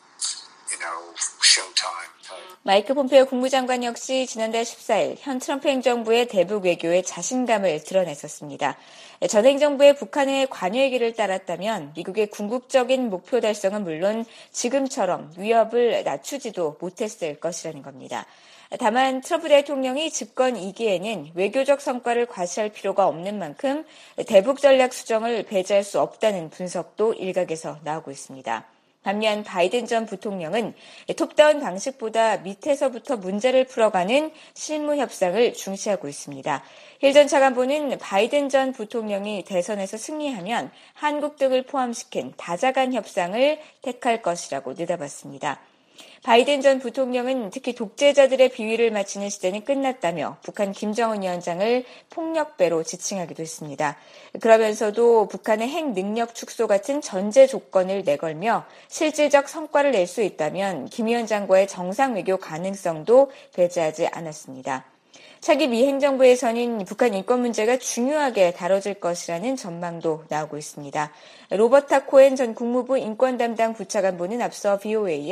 마이크 폼페오 국무장관 역시 지난달 14일 현 트럼프 행정부의 대북 외교에 자신감을 드러냈었습니다. 전 행정부의 북한의 관여의 길을 따랐다면 미국의 궁극적인 목표 달성은 물론 지금처럼 위협을 낮추지도 못했을 것이라는 겁니다. 다만 트럼프 대통령이 집권 2기에는 외교적 성과를 과시할 필요가 없는 만큼 대북 전략 수정을 배제할 수 없다는 분석도 일각에서 나오고 있습니다. 반면 바이든 전 부통령은 톱다운 방식보다 밑에서부터 문제를 풀어가는 실무 협상을 중시하고 있습니다. 힐 전 차관보는 바이든 전 부통령이 대선에서 승리하면 한국 등을 포함시킨 다자간 협상을 택할 것이라고 내다봤습니다. 바이든 전 부통령은 특히 독재자들의 비위를 맞추는 시대는 끝났다며 북한 김정은 위원장을 폭력배로 지칭하기도 했습니다. 그러면서도 북한의 핵 능력 축소 같은 전제 조건을 내걸며 실질적 성과를 낼 수 있다면 김 위원장과의 정상 외교 가능성도 배제하지 않았습니다. 차기 미 행정부에서는 북한 인권 문제가 중요하게 다뤄질 것이라는 전망도 나오고 있습니다. 로버타 코엔 전 국무부 인권 담당 부차관보는 앞서 BOA에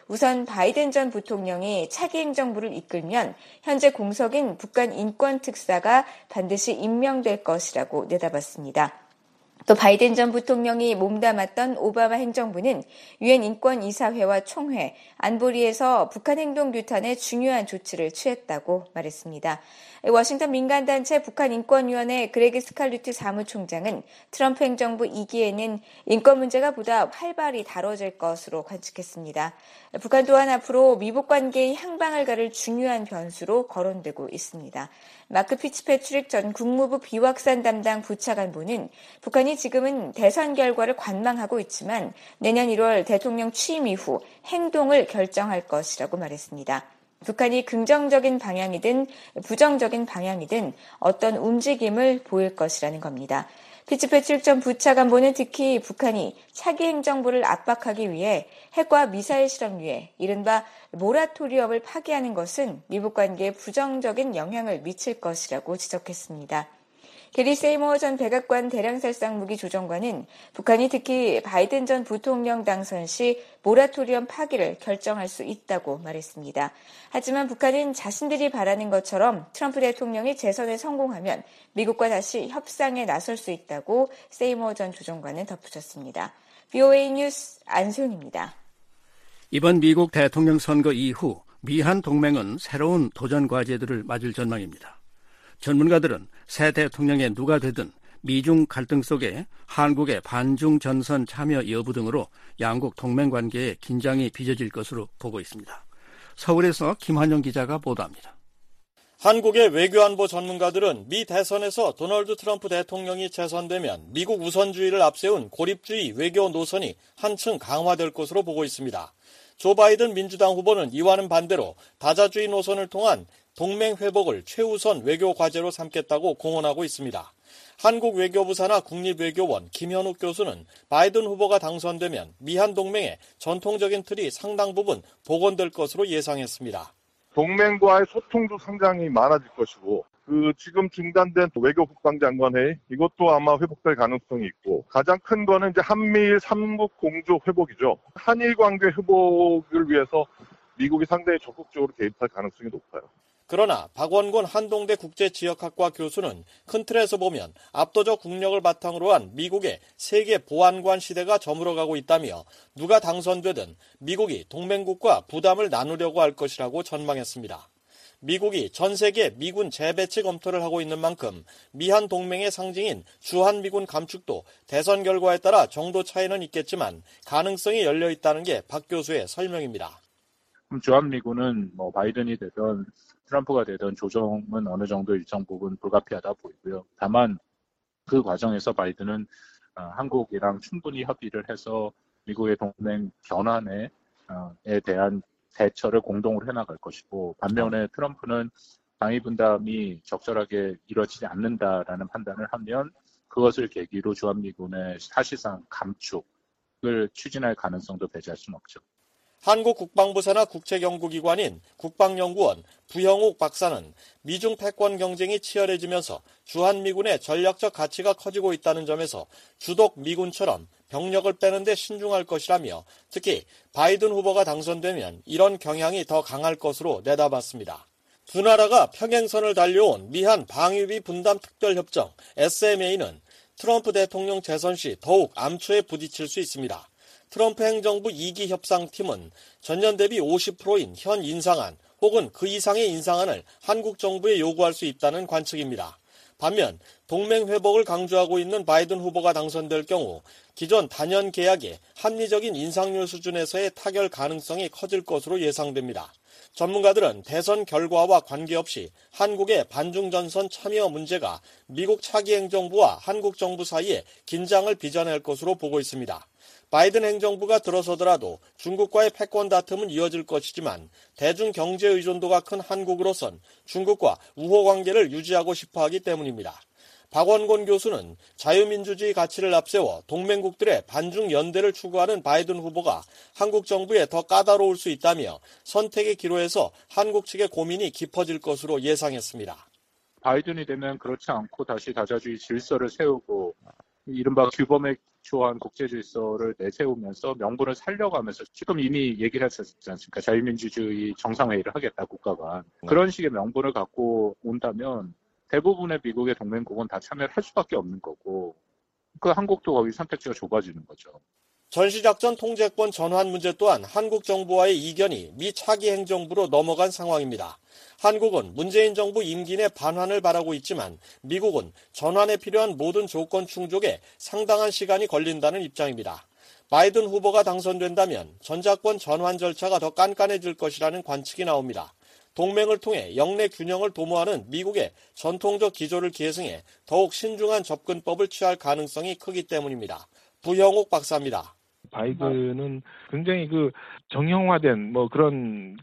우선 바이든 전 부통령이 차기 행정부를 이끌면 현재 공석인 북한 인권특사가 반드시 임명될 것이라고 내다봤습니다. 또 바이든 전 부통령이 몸담았던 오바마 행정부는 유엔 인권이사회와 총회, 안보리에서 북한 행동 규탄에 중요한 조치를 취했다고 말했습니다. 워싱턴 민간단체 북한인권위원회 그레그 스칼루트 사무총장은 트럼프 행정부 2기에는 인권 문제가 보다 활발히 다뤄질 것으로 관측했습니다. 북한 또한 앞으로 미북 관계의 향방을 가를 중요한 변수로 거론되고 있습니다. 마크 피츠패트릭 전 국무부 비확산 담당 부차관보는 북한이 지금은 대선 결과를 관망하고 있지만 내년 1월 대통령 취임 이후 행동을 결정할 것이라고 말했습니다. 북한이 긍정적인 방향이든 부정적인 방향이든 어떤 움직임을 보일 것이라는 겁니다. 피츠패트릭 전 부차관보는 특히 북한이 차기 행정부를 압박하기 위해 핵과 미사일 실험류에 이른바 모라토리엄을 파기하는 것은 미북 관계에 부정적인 영향을 미칠 것이라고 지적했습니다. 게리 세이머 전 백악관 대량살상 무기 조정관은 북한이 특히 바이든 전 부통령 당선 시 모라토리엄 파기를 결정할 수 있다고 말했습니다. 하지만 북한은 자신들이 바라는 것처럼 트럼프 대통령이 재선에 성공하면 미국과 다시 협상에 나설 수 있다고 세이머 전 조정관은 덧붙였습니다. VOA 뉴스 안소영입니다. 이번 미국 대통령 선거 이후 미한 동맹은 새로운 도전 과제들을 맞을 전망입니다. 전문가들은 새 대통령의 누가 되든 미중 갈등 속에 한국의 반중 전선 참여 여부 등으로 양국 동맹 관계에 긴장이 빚어질 것으로 보고 있습니다. 서울에서 김환영 기자가 보도합니다. 한국의 외교안보 전문가들은 미 대선에서 도널드 트럼프 대통령이 재선되면 미국 우선주의를 앞세운 고립주의 외교 노선이 한층 강화될 것으로 보고 있습니다. 조 바이든 민주당 후보는 이와는 반대로 다자주의 노선을 통한 동맹 회복을 최우선 외교 과제로 삼겠다고 공언하고 있습니다. 한국 외교부 산하 국립외교원 김현욱 교수는 바이든 후보가 당선되면 미한 동맹의 전통적인 틀이 상당 부분 복원될 것으로 예상했습니다. 동맹과의 소통도 상당히 많아질 것이고 지금 중단된 외교 국방장관회의 이것도 아마 회복될 가능성이 있고 가장 큰 거는 이제 한미일 3국 공조 회복이죠. 한일 관계 회복을 위해서 미국이 상당히 적극적으로 개입할 가능성이 높아요. 그러나 박원곤 한동대 국제지역학과 교수는 큰 틀에서 보면 압도적 국력을 바탕으로 한 미국의 세계 보안관 시대가 저물어가고 있다며 누가 당선되든 미국이 동맹국과 부담을 나누려고 할 것이라고 전망했습니다. 미국이 전 세계 미군 재배치 검토를 하고 있는 만큼 미한 동맹의 상징인 주한미군 감축도 대선 결과에 따라 정도 차이는 있겠지만 가능성이 열려 있다는 게 박 교수의 설명입니다. 주한미군은 바이든이 되든 트럼프가 되든 조정은 어느 정도 일정 부분 불가피하다 보이고요. 다만 그 과정에서 바이든은 한국이랑 충분히 협의를 해서 미국의 동맹 변환에 대한 대처를 공동으로 해나갈 것이고 반면에 트럼프는 방위 분담이 적절하게 이루어지지 않는다라는 판단을 하면 그것을 계기로 주한미군의 사실상 감축을 추진할 가능성도 배제할 수는 없죠. 한국 국방부 산하 국책연구기관인 국방연구원 부형욱 박사는 미중 패권 경쟁이 치열해지면서 주한미군의 전략적 가치가 커지고 있다는 점에서 주독 미군처럼 병력을 빼는 데 신중할 것이라며 특히 바이든 후보가 당선되면 이런 경향이 더 강할 것으로 내다봤습니다. 두 나라가 평행선을 달려온 미한 방위비 분담 특별협정 SMA는 트럼프 대통령 재선 시 더욱 암초에 부딪힐 수 있습니다. 트럼프 행정부 2기 협상팀은 전년 대비 50%인 현 인상안 혹은 그 이상의 인상안을 한국 정부에 요구할 수 있다는 관측입니다. 반면 동맹 회복을 강조하고 있는 바이든 후보가 당선될 경우 기존 단연 계약의 합리적인 인상률 수준에서의 타결 가능성이 커질 것으로 예상됩니다. 전문가들은 대선 결과와 관계없이 한국의 반중전선 참여 문제가 미국 차기 행정부와 한국 정부 사이에 긴장을 빚어낼 것으로 보고 있습니다. 바이든 행정부가 들어서더라도 중국과의 패권 다툼은 이어질 것이지만 대중 경제 의존도가 큰 한국으로선 중국과 우호 관계를 유지하고 싶어 하기 때문입니다. 박원곤 교수는 자유민주주의 가치를 앞세워 동맹국들의 반중 연대를 추구하는 바이든 후보가 한국 정부에 더 까다로울 수 있다며 선택의 기로에서 한국 측의 고민이 깊어질 것으로 예상했습니다. 바이든이 되면 그렇지 않고 다시 다자주의 질서를 세우고 이른바 규범에 국제 질서를 내세우면서 명분을 살려가면서 지금 이미 얘기를 했었지 않습니까? 자유민주주의 정상회의를 하겠다, 국가가. 그런 식의 명분을 갖고 온다면 대부분의 미국의 동맹국은 다 참여를 할 수밖에 없는 거고, 그 한국도 거기 선택지가 좁아지는 거죠. 전시작전 통제권 전환 문제 또한 한국 정부와의 이견이 미 차기 행정부로 넘어간 상황입니다. 한국은 문재인 정부 임기 내 반환을 바라고 있지만 미국은 전환에 필요한 모든 조건 충족에 상당한 시간이 걸린다는 입장입니다. 바이든 후보가 당선된다면 전자권 전환 절차가 더 깐깐해질 것이라는 관측이 나옵니다. 동맹을 통해 영내 균형을 도모하는 미국의 전통적 기조를 계승해 더욱 신중한 접근법을 취할 가능성이 크기 때문입니다. 부형옥 박사입니다. 바이든은 굉장히 정형화된 그런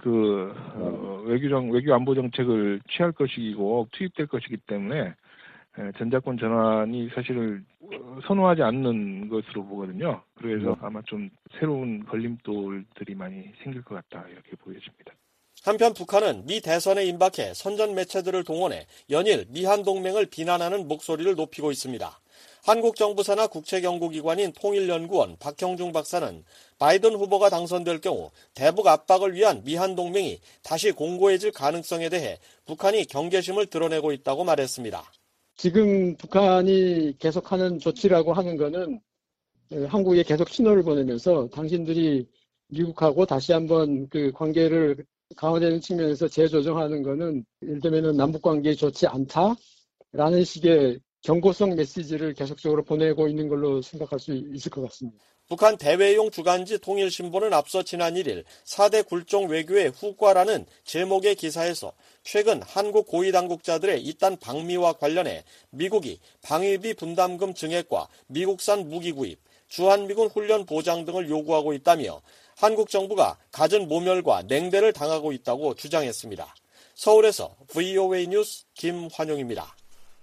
외교 안보 정책을 취할 것이고 투입될 것이기 때문에 전자권 전환이 사실을 선호하지 않는 것으로 보거든요. 그래서 아마 좀 새로운 걸림돌들이 많이 생길 것 같다 이렇게 보여집니다. 한편 북한은 미 대선에 임박해 선전 매체들을 동원해 연일 미한 동맹을 비난하는 목소리를 높이고 있습니다. 한국 정부 산하 국책연구기관인 통일연구원 박형중 박사는 바이든 후보가 당선될 경우 대북 압박을 위한 미한 동맹이 다시 공고해질 가능성에 대해 북한이 경계심을 드러내고 있다고 말했습니다. 지금 북한이 계속하는 조치라고 하는 거는 한국에 계속 신호를 보내면서 당신들이 미국하고 다시 한번 그 관계를 강화되는 측면에서 재조정하는 거는 예를 들면 남북관계에 좋지 않다라는 식의 경고성 메시지를 계속적으로 보내고 있는 걸로 생각할 수 있을 것 같습니다. 북한 대외용 주간지 통일신보는 앞서 지난 1일 4대 굴종 외교의 후과라는 제목의 기사에서 최근 한국 고위당국자들의 이딴 방미와 관련해 미국이 방위비 분담금 증액과 미국산 무기 구입, 주한미군 훈련 보장 등을 요구하고 있다며 한국 정부가 갖은 모멸과 냉대를 당하고 있다고 주장했습니다. 서울에서 VOA 뉴스 김환용입니다.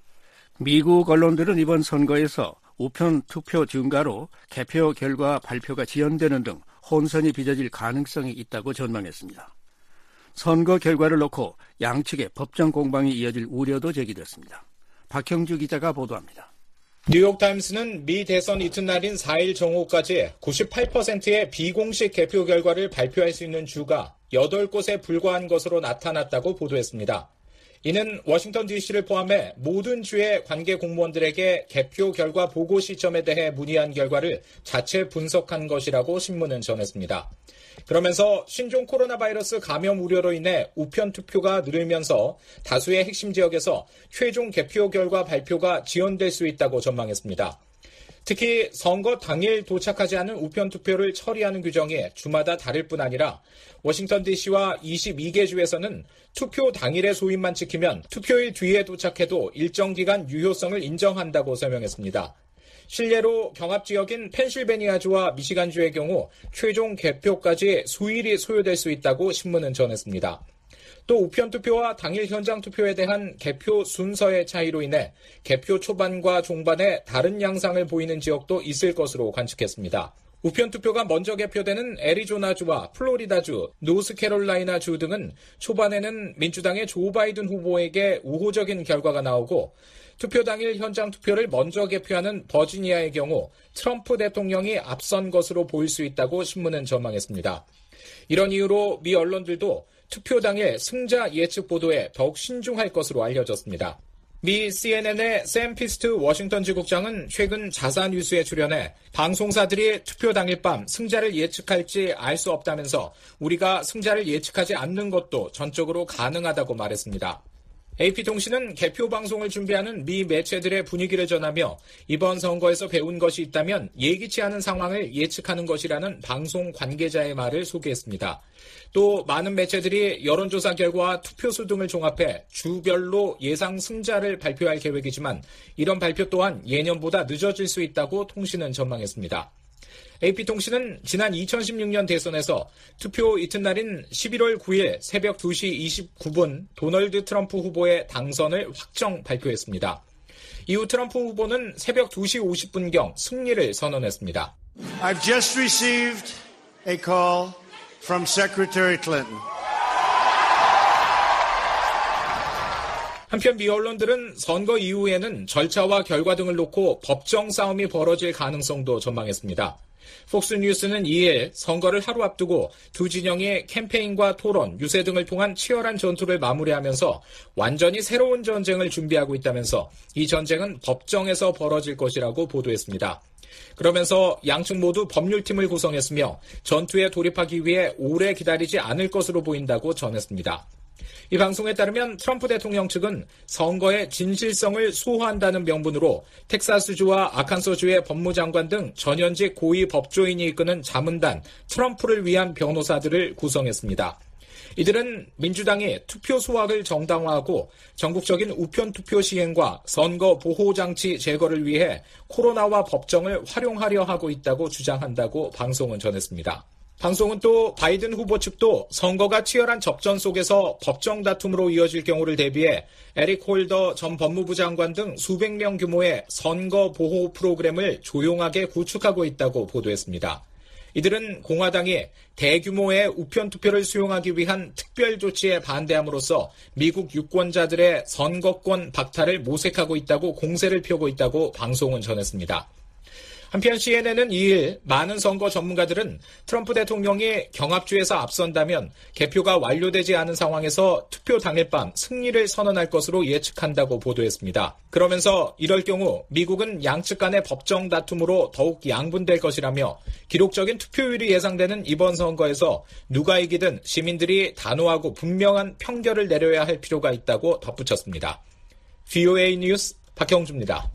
미국 언론들은 이번 선거에서 우편 투표 증가로 개표 결과 발표가 지연되는 등 혼선이 빚어질 가능성이 있다고 전망했습니다. 선거 결과를 놓고 양측의 법정 공방이 이어질 우려도 제기됐습니다. 박형주 기자가 보도합니다. 뉴욕타임스는 미 대선 이튿날인 4일 정오까지 98%의 비공식 개표 결과를 발표할 수 있는 주가 8곳에 불과한 것으로 나타났다고 보도했습니다. 이는 워싱턴 DC를 포함해 모든 주의 관계 공무원들에게 개표 결과 보고 시점에 대해 문의한 결과를 자체 분석한 것이라고 신문은 전했습니다. 그러면서 신종 코로나 바이러스 감염 우려로 인해 우편 투표가 늘면서 다수의 핵심 지역에서 최종 개표 결과 발표가 지연될 수 있다고 전망했습니다. 특히 선거 당일 도착하지 않은 우편 투표를 처리하는 규정이 주마다 다를 뿐 아니라 워싱턴 DC와 22개 주에서는 투표 당일의 소인만 지키면 투표일 뒤에 도착해도 일정 기간 유효성을 인정한다고 설명했습니다. 실례로 경합지역인 펜실베니아주와 미시간주의 경우 최종 개표까지 수일이 소요될 수 있다고 신문은 전했습니다. 또 우편 투표와 당일 현장 투표에 대한 개표 순서의 차이로 인해 개표 초반과 종반에 다른 양상을 보이는 지역도 있을 것으로 관측했습니다. 우편 투표가 먼저 개표되는 애리조나주와 플로리다주, 노스캐롤라이나주 등은 초반에는 민주당의 조 바이든 후보에게 우호적인 결과가 나오고 투표 당일 현장 투표를 먼저 개표하는 버지니아의 경우 트럼프 대통령이 앞선 것으로 보일 수 있다고 신문은 전망했습니다. 이런 이유로 미 언론들도 투표 당일 승자 예측 보도에 더욱 신중할 것으로 알려졌습니다. 미 CNN의 샘 피스트 워싱턴 지국장은 최근 자사 뉴스에 출연해 방송사들이 투표 당일 밤 승자를 예측할지 알 수 없다면서 우리가 승자를 예측하지 않는 것도 전적으로 가능하다고 말했습니다. AP통신은 개표 방송을 준비하는 미 매체들의 분위기를 전하며 이번 선거에서 배운 것이 있다면 예기치 않은 상황을 예측하는 것이라는 방송 관계자의 말을 소개했습니다. 또 많은 매체들이 여론조사 결과와 투표수 등을 종합해 주별로 예상 승자를 발표할 계획이지만 이런 발표 또한 예년보다 늦어질 수 있다고 통신은 전망했습니다. AP통신은 지난 2016년 대선에서 투표 이튿날인 11월 9일 새벽 2시 29분 도널드 트럼프 후보의 당선을 확정 발표했습니다. 이후 트럼프 후보는 새벽 2시 50분경 승리를 선언했습니다. I've just received a call from Secretary Clinton. 한편 미 언론들은 선거 이후에는 절차와 결과 등을 놓고 법정 싸움이 벌어질 가능성도 전망했습니다. 폭스뉴스는 2일 선거를 하루 앞두고 두 진영이 캠페인과 토론, 유세 등을 통한 치열한 전투를 마무리하면서 완전히 새로운 전쟁을 준비하고 있다면서 이 전쟁은 법정에서 벌어질 것이라고 보도했습니다. 그러면서 양측 모두 법률팀을 구성했으며 전투에 돌입하기 위해 오래 기다리지 않을 것으로 보인다고 전했습니다. 이 방송에 따르면 트럼프 대통령 측은 선거의 진실성을 소화한다는 명분으로 텍사스주와 아칸소주의 법무장관 등 전현직 고위 법조인이 이끄는 자문단 트럼프를 위한 변호사들을 구성했습니다. 이들은 민주당이 투표 소확을 정당화하고 전국적인 우편 투표 시행과 선거 보호장치 제거를 위해 코로나와 법정을 활용하려 하고 있다고 주장한다고 방송은 전했습니다. 방송은 또 바이든 후보 측도 선거가 치열한 접전 속에서 법정 다툼으로 이어질 경우를 대비해 에릭 홀더 전 법무부 장관 등 수백 명 규모의 선거 보호 프로그램을 조용하게 구축하고 있다고 보도했습니다. 이들은 공화당이 대규모의 우편 투표를 수용하기 위한 특별 조치에 반대함으로써 미국 유권자들의 선거권 박탈을 모색하고 있다고 공세를 펴고 있다고 방송은 전했습니다. 한편 CNN은 2일 많은 선거 전문가들은 트럼프 대통령이 경합주에서 앞선다면 개표가 완료되지 않은 상황에서 투표 당일 밤 승리를 선언할 것으로 예측한다고 보도했습니다. 그러면서 이럴 경우 미국은 양측 간의 법정 다툼으로 더욱 양분될 것이라며 기록적인 투표율이 예상되는 이번 선거에서 누가 이기든 시민들이 단호하고 분명한 평결을 내려야 할 필요가 있다고 덧붙였습니다. VOA 뉴스 박형주입니다.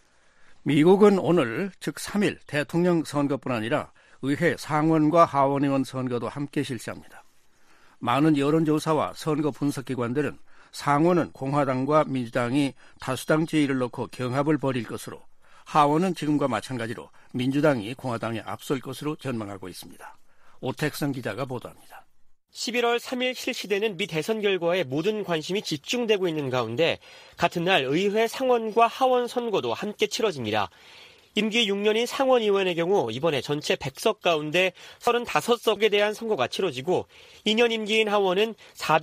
미국은 오늘, 즉 3일 대통령 선거뿐 아니라 의회 상원과 하원의원 선거도 함께 실시합니다. 많은 여론조사와 선거 분석기관들은 상원은 공화당과 민주당이 다수당 지위를 놓고 경합을 벌일 것으로, 하원은 지금과 마찬가지로 민주당이 공화당에 앞설 것으로 전망하고 있습니다. 오택성 기자가 보도합니다. 11월 3일 실시되는 미 대선 결과에 모든 관심이 집중되고 있는 가운데 같은 날 의회 상원과 하원 선거도 함께 치러집니다. 임기 6년인 상원의원의 경우 이번에 전체 100석 가운데 35석에 대한 선거가 치러지고 2년 임기인 하원은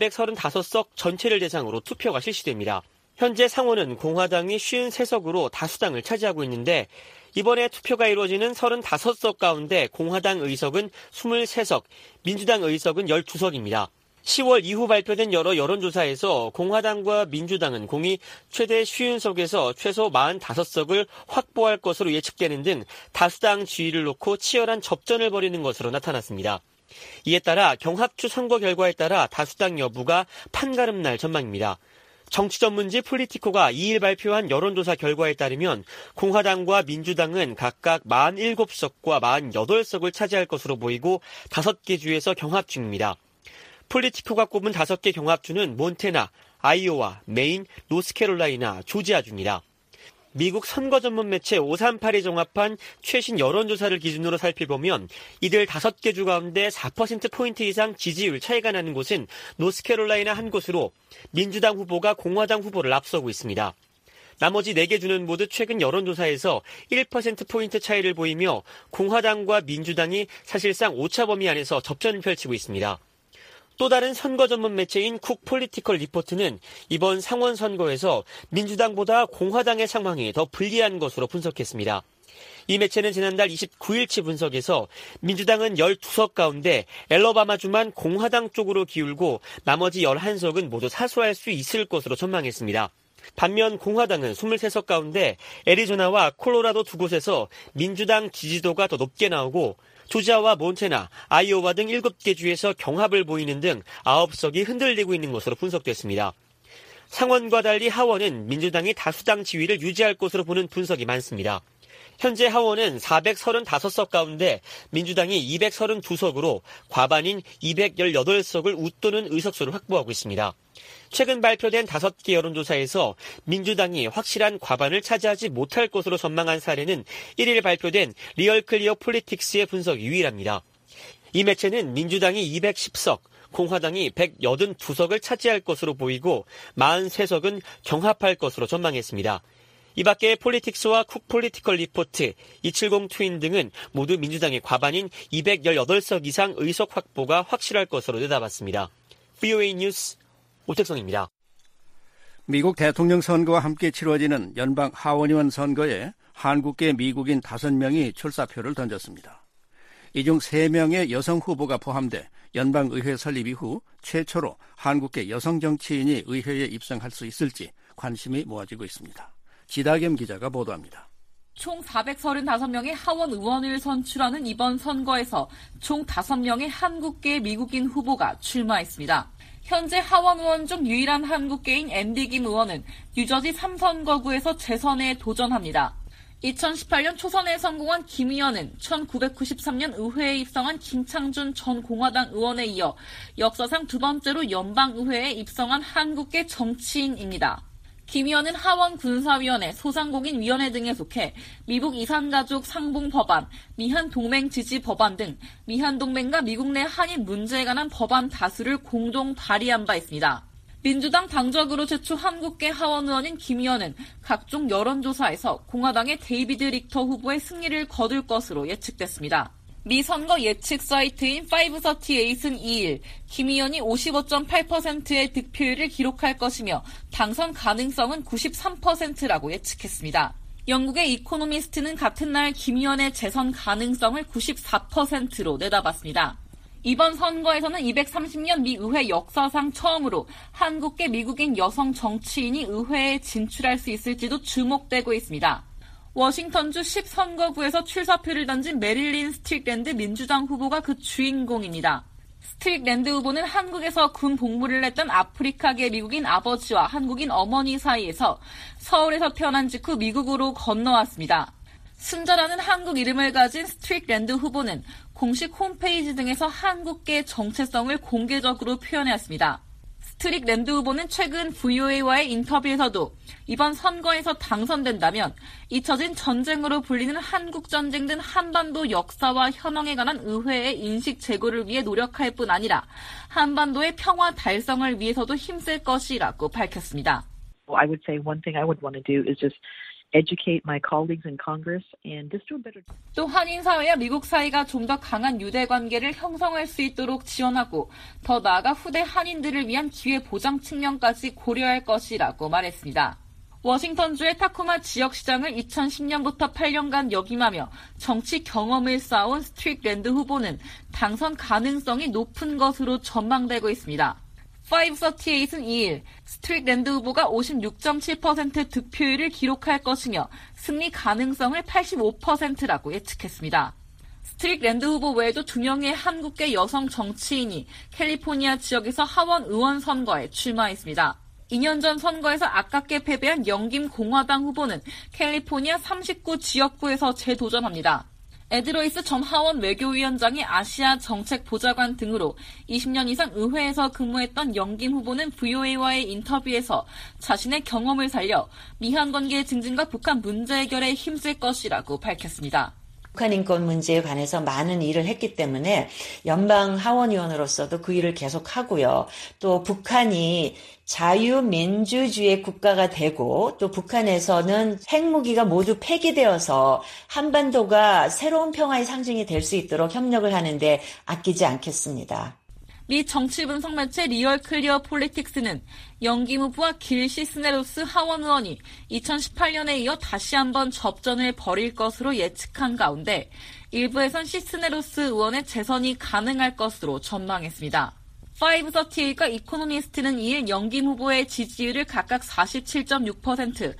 435석 전체를 대상으로 투표가 실시됩니다. 현재 상원은 공화당이 53석으로 다수당을 차지하고 있는데 이번에 투표가 이루어지는 35석 가운데 공화당 의석은 23석, 민주당 의석은 12석입니다. 10월 이후 발표된 여러 여론조사에서 공화당과 민주당은 공이 최대 50석에서 최소 45석을 확보할 것으로 예측되는 등 다수당 지위를 놓고 치열한 접전을 벌이는 것으로 나타났습니다. 이에 따라 경합주 선거 결과에 따라 다수당 여부가 판가름 날 전망입니다. 정치 전문지 폴리티코가 2일 발표한 여론조사 결과에 따르면 공화당과 민주당은 각각 47석과 48석을 차지할 것으로 보이고 5개 주에서 경합 중입니다. 폴리티코가 꼽은 5개 경합주는 몬태나, 아이오와, 메인, 노스캐롤라이나, 조지아주입니다. 미국 선거 전문 매체 538이 종합한 최신 여론조사를 기준으로 살펴보면 이들 5개 주 가운데 4%포인트 이상 지지율 차이가 나는 곳은 노스캐롤라이나 한 곳으로 민주당 후보가 공화당 후보를 앞서고 있습니다. 나머지 4개 주는 모두 최근 여론조사에서 1%포인트 차이를 보이며 공화당과 민주당이 사실상 오차 범위 안에서 접전을 펼치고 있습니다. 또 다른 선거 전문 매체인 쿡 폴리티컬 리포트는 이번 상원 선거에서 민주당보다 공화당의 상황이 더 불리한 것으로 분석했습니다. 이 매체는 지난달 29일치 분석에서 민주당은 12석 가운데 앨러바마주만 공화당 쪽으로 기울고 나머지 11석은 모두 사수할 수 있을 것으로 전망했습니다. 반면 공화당은 23석 가운데 애리조나와 콜로라도 두 곳에서 민주당 지지도가 더 높게 나오고 조지아와 몬태나, 아이오와 등 7개 주에서 경합을 보이는 등 9석이 흔들리고 있는 것으로 분석됐습니다. 상원과 달리 하원은 민주당이 다수당 지위를 유지할 것으로 보는 분석이 많습니다. 현재 하원은 435석 가운데 민주당이 232석으로 과반인 218석을 웃도는 의석수를 확보하고 있습니다. 최근 발표된 5개 여론조사에서 민주당이 확실한 과반을 차지하지 못할 것으로 전망한 사례는 1일 발표된 리얼클리어 폴리틱스의 분석이 유일합니다. 이 매체는 민주당이 210석, 공화당이 182석을 차지할 것으로 보이고 43석은 경합할 것으로 전망했습니다. 이 밖에 폴리틱스와 쿡 폴리티컬 리포트, 270 트윈 등은 모두 민주당의 과반인 218석 이상 의석 확보가 확실할 것으로 내다봤습니다. VOA 뉴스 오택성입니다. 미국 대통령 선거와 함께 치러지는 연방 하원의원 선거에 한국계 미국인 5명이 출사표를 던졌습니다. 이 중 3명의 여성 후보가 포함돼 연방의회 설립 이후 최초로 한국계 여성 정치인이 의회에 입성할 수 있을지 관심이 모아지고 있습니다. 지다겸 기자가 보도합니다. 총 435명의 하원 의원을 선출하는 이번 선거에서 총 5명의 한국계 미국인 후보가 출마했습니다. 현재 하원 의원 중 유일한 한국계인 앤디 김 의원은 뉴저지 3선거구에서 재선에 도전합니다. 2018년 초선에 성공한 김 의원은 1993년 의회에 입성한 김창준 전 공화당 의원에 이어 역사상 2번째로 연방의회에 입성한 한국계 정치인입니다. 김 의원은 하원 군사위원회, 소상공인위원회 등에 속해 미국 이산가족 상봉법안, 미한동맹 지지 법안 등 미한동맹과 미국 내 한인 문제에 관한 법안 다수를 공동 발의한 바 있습니다. 민주당 당적으로 최초 한국계 하원 의원인 김 의원은 각종 여론조사에서 공화당의 데이비드 릭터 후보의 승리를 거둘 것으로 예측됐습니다. 미 선거 예측 사이트인 538은 2일 김 의원이 55.8%의 득표율을 기록할 것이며 당선 가능성은 93%라고 예측했습니다. 영국의 이코노미스트는 같은 날 김 의원의 재선 가능성을 94%로 내다봤습니다. 이번 선거에서는 230년 미 의회 역사상 처음으로 한국계 미국인 여성 정치인이 의회에 진출할 수 있을지도 주목되고 있습니다. 워싱턴주 10선거구에서 출사표를 던진 메릴린 스트릭랜드 민주당 후보가 그 주인공입니다. 스트릭랜드 후보는 한국에서 군 복무를 했던 아프리카계 미국인 아버지와 한국인 어머니 사이에서 서울에서 태어난 직후 미국으로 건너왔습니다. 순자라는 한국 이름을 가진 스트릭랜드 후보는 공식 홈페이지 등에서 한국계 정체성을 공개적으로 표현해왔습니다. 스트릭랜드 후보는 최근 VOA와의 인터뷰에서도 이번 선거에서 당선된다면 잊혀진 전쟁으로 불리는 한국전쟁 등 한반도 역사와 현황에 관한 의회의 인식 제고를 위해 노력할 뿐 아니라 한반도의 평화 달성을 위해서도 힘쓸 것이라고 밝혔습니다. I would say one thing I would want to do is just educate my colleagues in Congress and just do a better. 또 한인 사회와 미국 사이가 좀 더 강한 유대 관계를 형성할 수 있도록 지원하고 더 나아가 후대 한인들을 위한 기회 보장 측면까지 고려할 것이라고 말했습니다. 워싱턴주의 타코마 지역시장을 2010년부터 8년간 역임하며 정치 경험을 쌓아온 스트릭랜드 후보는 당선 가능성이 높은 것으로 전망되고 있습니다. 538은 2일 스트릭랜드 후보가 56.7% 득표율을 기록할 것이며 승리 가능성을 85%라고 예측했습니다. 스트릭랜드 후보 외에도 2명의 한국계 여성 정치인이 캘리포니아 지역에서 하원 의원 선거에 출마했습니다. 2년 전 선거에서 아깝게 패배한 영김 공화당 후보는 캘리포니아 39 지역구에서 재도전합니다. 에드로이스 전 하원 외교위원장이 아시아 정책 보좌관 등으로 20년 이상 의회에서 근무했던 영김 후보는 VOA와의 인터뷰에서 자신의 경험을 살려 미한 관계 증진과 북한 문제 해결에 힘쓸 것이라고 밝혔습니다. 북한 인권 문제에 관해서 많은 일을 했기 때문에 연방 하원의원으로서도 그 일을 계속하고요. 또 북한이 자유민주주의 국가가 되고 또 북한에서는 핵무기가 모두 폐기되어서 한반도가 새로운 평화의 상징이 될 수 있도록 협력을 하는데 아끼지 않겠습니다. 미 정치 분석 매체 리얼 클리어 폴리틱스는 영김 후보와 길 시스네로스 하원 의원이 2018년에 이어 다시 한번 접전을 벌일 것으로 예측한 가운데 일부에선 시스네로스 의원의 재선이 가능할 것으로 전망했습니다. 538과 이코노미스트는 2일 영김 후보의 지지율을 각각 47.6%,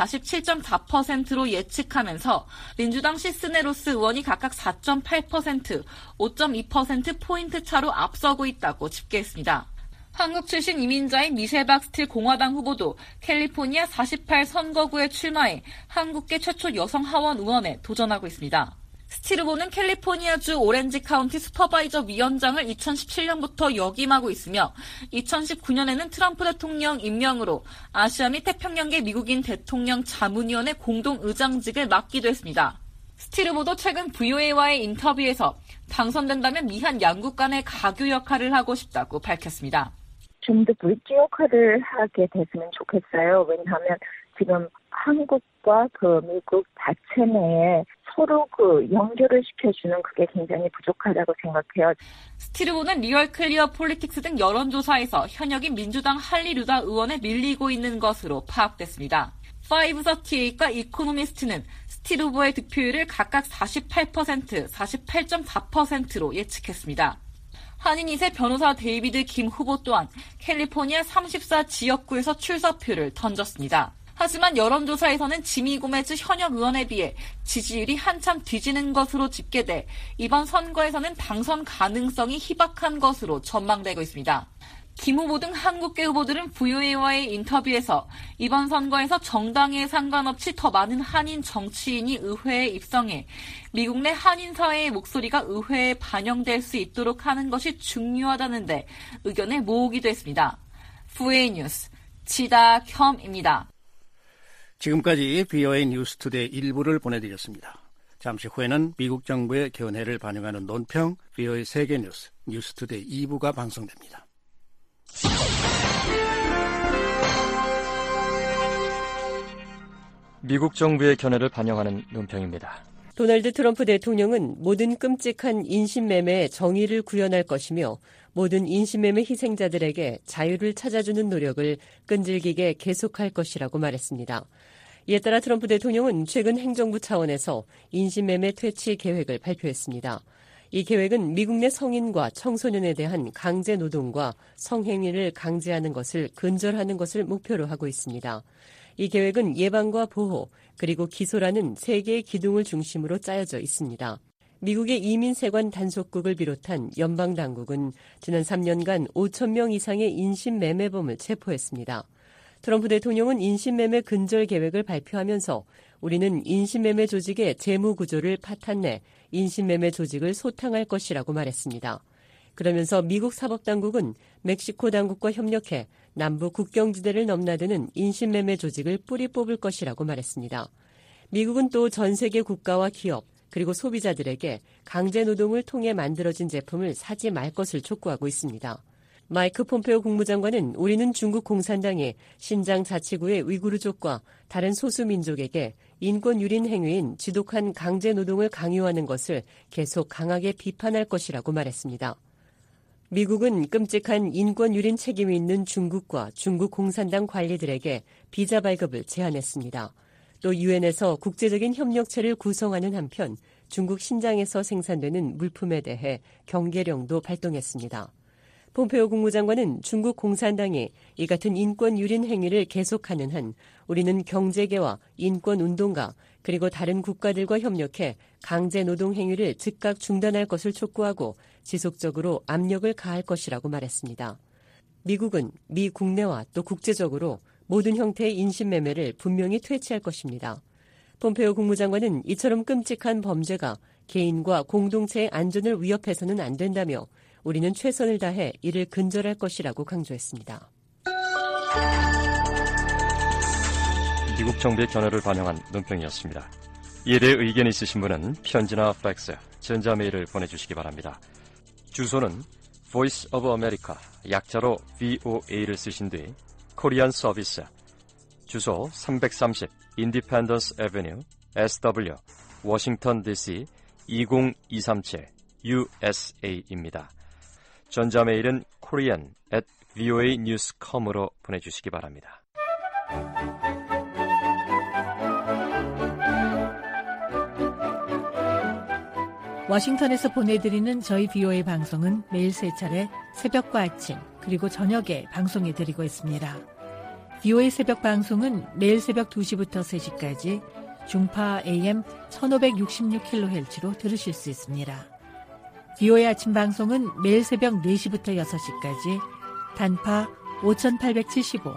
47.4%로 예측하면서 민주당 시스네로스 의원이 각각 4.8%, 5.2%포인트 차로 앞서고 있다고 집계했습니다. 한국 출신 이민자인 미셸 박스틸 공화당 후보도 캘리포니아 48 선거구에 출마해 한국계 최초 여성 하원 의원에 도전하고 있습니다. 스틸 후보는 캘리포니아주 오렌지 카운티 슈퍼바이저 위원장을 2017년부터 역임하고 있으며 2019년에는 트럼프 대통령 임명으로 아시아 및 태평양계 미국인 대통령 자문위원회 공동의장직을 맡기도 했습니다. 스틸 후보도 최근 VOA와의 인터뷰에서 당선된다면 미한 양국 간의 가교 역할을 하고 싶다고 밝혔습니다. 좀 더 브릿지 역할을 하게 됐으면 좋겠어요. 왜냐하면 지금 한국과 미국 자체 내에 서로 연결을 시켜주는 그게 굉장히 부족하다고 생각해요. 스티르보는 리얼 클리어 폴리틱스 등 여론조사에서 현역인 민주당 할리 루다 의원에 밀리고 있는 것으로 파악됐습니다. 538과 이코노미스트는 스티르 후보의 득표율을 각각 48%, 48.4%로 예측했습니다. 한인 2세 변호사 데이비드 김 후보 또한 캘리포니아 34 지역구에서 출사표를 던졌습니다. 하지만 여론조사에서는 지미 고메즈 현역 의원에 비해 지지율이 한참 뒤지는 것으로 집계돼 이번 선거에서는 당선 가능성이 희박한 것으로 전망되고 있습니다. 김 후보 등 한국계 후보들은 VOA와의 인터뷰에서 이번 선거에서 정당에 상관없이 더 많은 한인 정치인이 의회에 입성해 미국 내 한인 사회의 목소리가 의회에 반영될 수 있도록 하는 것이 중요하다는데 의견을 모으기도 했습니다. VOA 뉴스 지다겸입니다. 지금까지 VOA 뉴스투데이 1부를 보내드렸습니다. 잠시 후에는 미국 정부의 견해를 반영하는 논평 VOA 세계뉴스 뉴스투데이 2부가 방송됩니다. 미국 정부의 견해를 반영하는 논평입니다. 도널드 트럼프 대통령은 모든 끔찍한 인신매매의 정의를 구현할 것이며 모든 인신매매 희생자들에게 자유를 찾아주는 노력을 끈질기게 계속할 것이라고 말했습니다. 이에 따라 트럼프 대통령은 최근 행정부 차원에서 인신매매 퇴치 계획을 발표했습니다. 이 계획은 미국 내 성인과 청소년에 대한 강제 노동과 성행위를 강제하는 것을 근절하는 것을 목표로 하고 있습니다. 이 계획은 예방과 보호, 그리고 기소라는 세 개의 기둥을 중심으로 짜여져 있습니다. 미국의 이민세관 단속국을 비롯한 연방당국은 지난 3년간 5,000명 이상의 인신매매범을 체포했습니다. 트럼프 대통령은 인신매매 근절 계획을 발표하면서 우리는 인신매매 조직의 재무 구조를 파탄내 인신매매 조직을 소탕할 것이라고 말했습니다. 그러면서 미국 사법당국은 멕시코 당국과 협력해 남부 국경지대를 넘나드는 인신매매 조직을 뿌리 뽑을 것이라고 말했습니다. 미국은 또 전 세계 국가와 기업 그리고 소비자들에게 강제노동을 통해 만들어진 제품을 사지 말 것을 촉구하고 있습니다. 마이크 폼페오 국무장관은 우리는 중국 공산당이 신장 자치구의 위구르족과 다른 소수민족에게 인권 유린 행위인 지독한 강제노동을 강요하는 것을 계속 강하게 비판할 것이라고 말했습니다. 미국은 끔찍한 인권 유린 책임이 있는 중국과 중국 공산당 관리들에게 비자 발급을 제한했습니다. 또 유엔에서 국제적인 협력체를 구성하는 한편 중국 신장에서 생산되는 물품에 대해 경계령도 발동했습니다. 폼페오 국무장관은 중국 공산당이 이 같은 인권 유린 행위를 계속하는 한 우리는 경제계와 인권운동가 그리고 다른 국가들과 협력해 강제노동 행위를 즉각 중단할 것을 촉구하고 지속적으로 압력을 가할 것이라고 말했습니다. 미국은 미 국내와 또 국제적으로 모든 형태의 인신매매를 분명히 퇴치할 것입니다. 폼페오 국무장관은 이처럼 끔찍한 범죄가 개인과 공동체의 안전을 위협해서는 안 된다며 우리는 최선을 다해 이를 근절할 것이라고 강조했습니다. 미국 정부의 견해를 반영한 논평이었습니다. 이에 대해 의견이 있으신 분은 편지나 팩스, 전자메일을 보내주시기 바랍니다. 주소는 Voice of America, 약자로 VOA를 쓰신 뒤 코리안 서비스, 주소 330 Independence Avenue, SW, 워싱턴 DC 20237 USA입니다. 전자메일은 korean@voanews.com으로 보내주시기 바랍니다. 워싱턴에서 보내드리는 저희 VOA 방송은 매일 3차례 새벽과 아침 그리고 저녁에 방송해드리고 있습니다. VOA 새벽 방송은 매일 새벽 2시부터 3시까지 중파 AM 1566kHz로 들으실 수 있습니다. VOA 아침 방송은 매일 새벽 4시부터 6시까지 단파 5875,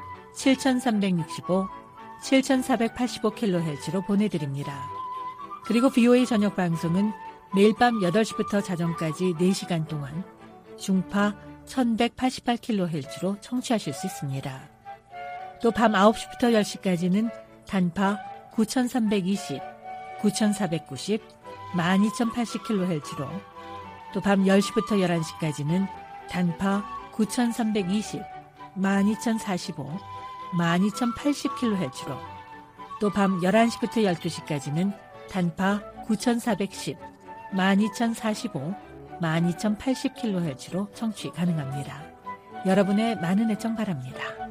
7365, 7485kHz로 보내드립니다. 그리고 VOA 저녁 방송은 매일 밤 8시부터 자정까지 4시간 동안 중파 1188kHz로 청취하실 수 있습니다. 또 밤 9시부터 10시까지는 단파 9320, 9490, 12080kHz로 또 밤 10시부터 11시까지는 단파 9320, 12045, 12,080kHz로 또 밤 11시부터 12시까지는 단파 9,410, 12,045, 12,080kHz로 청취 가능합니다. 여러분의 많은 애청 바랍니다.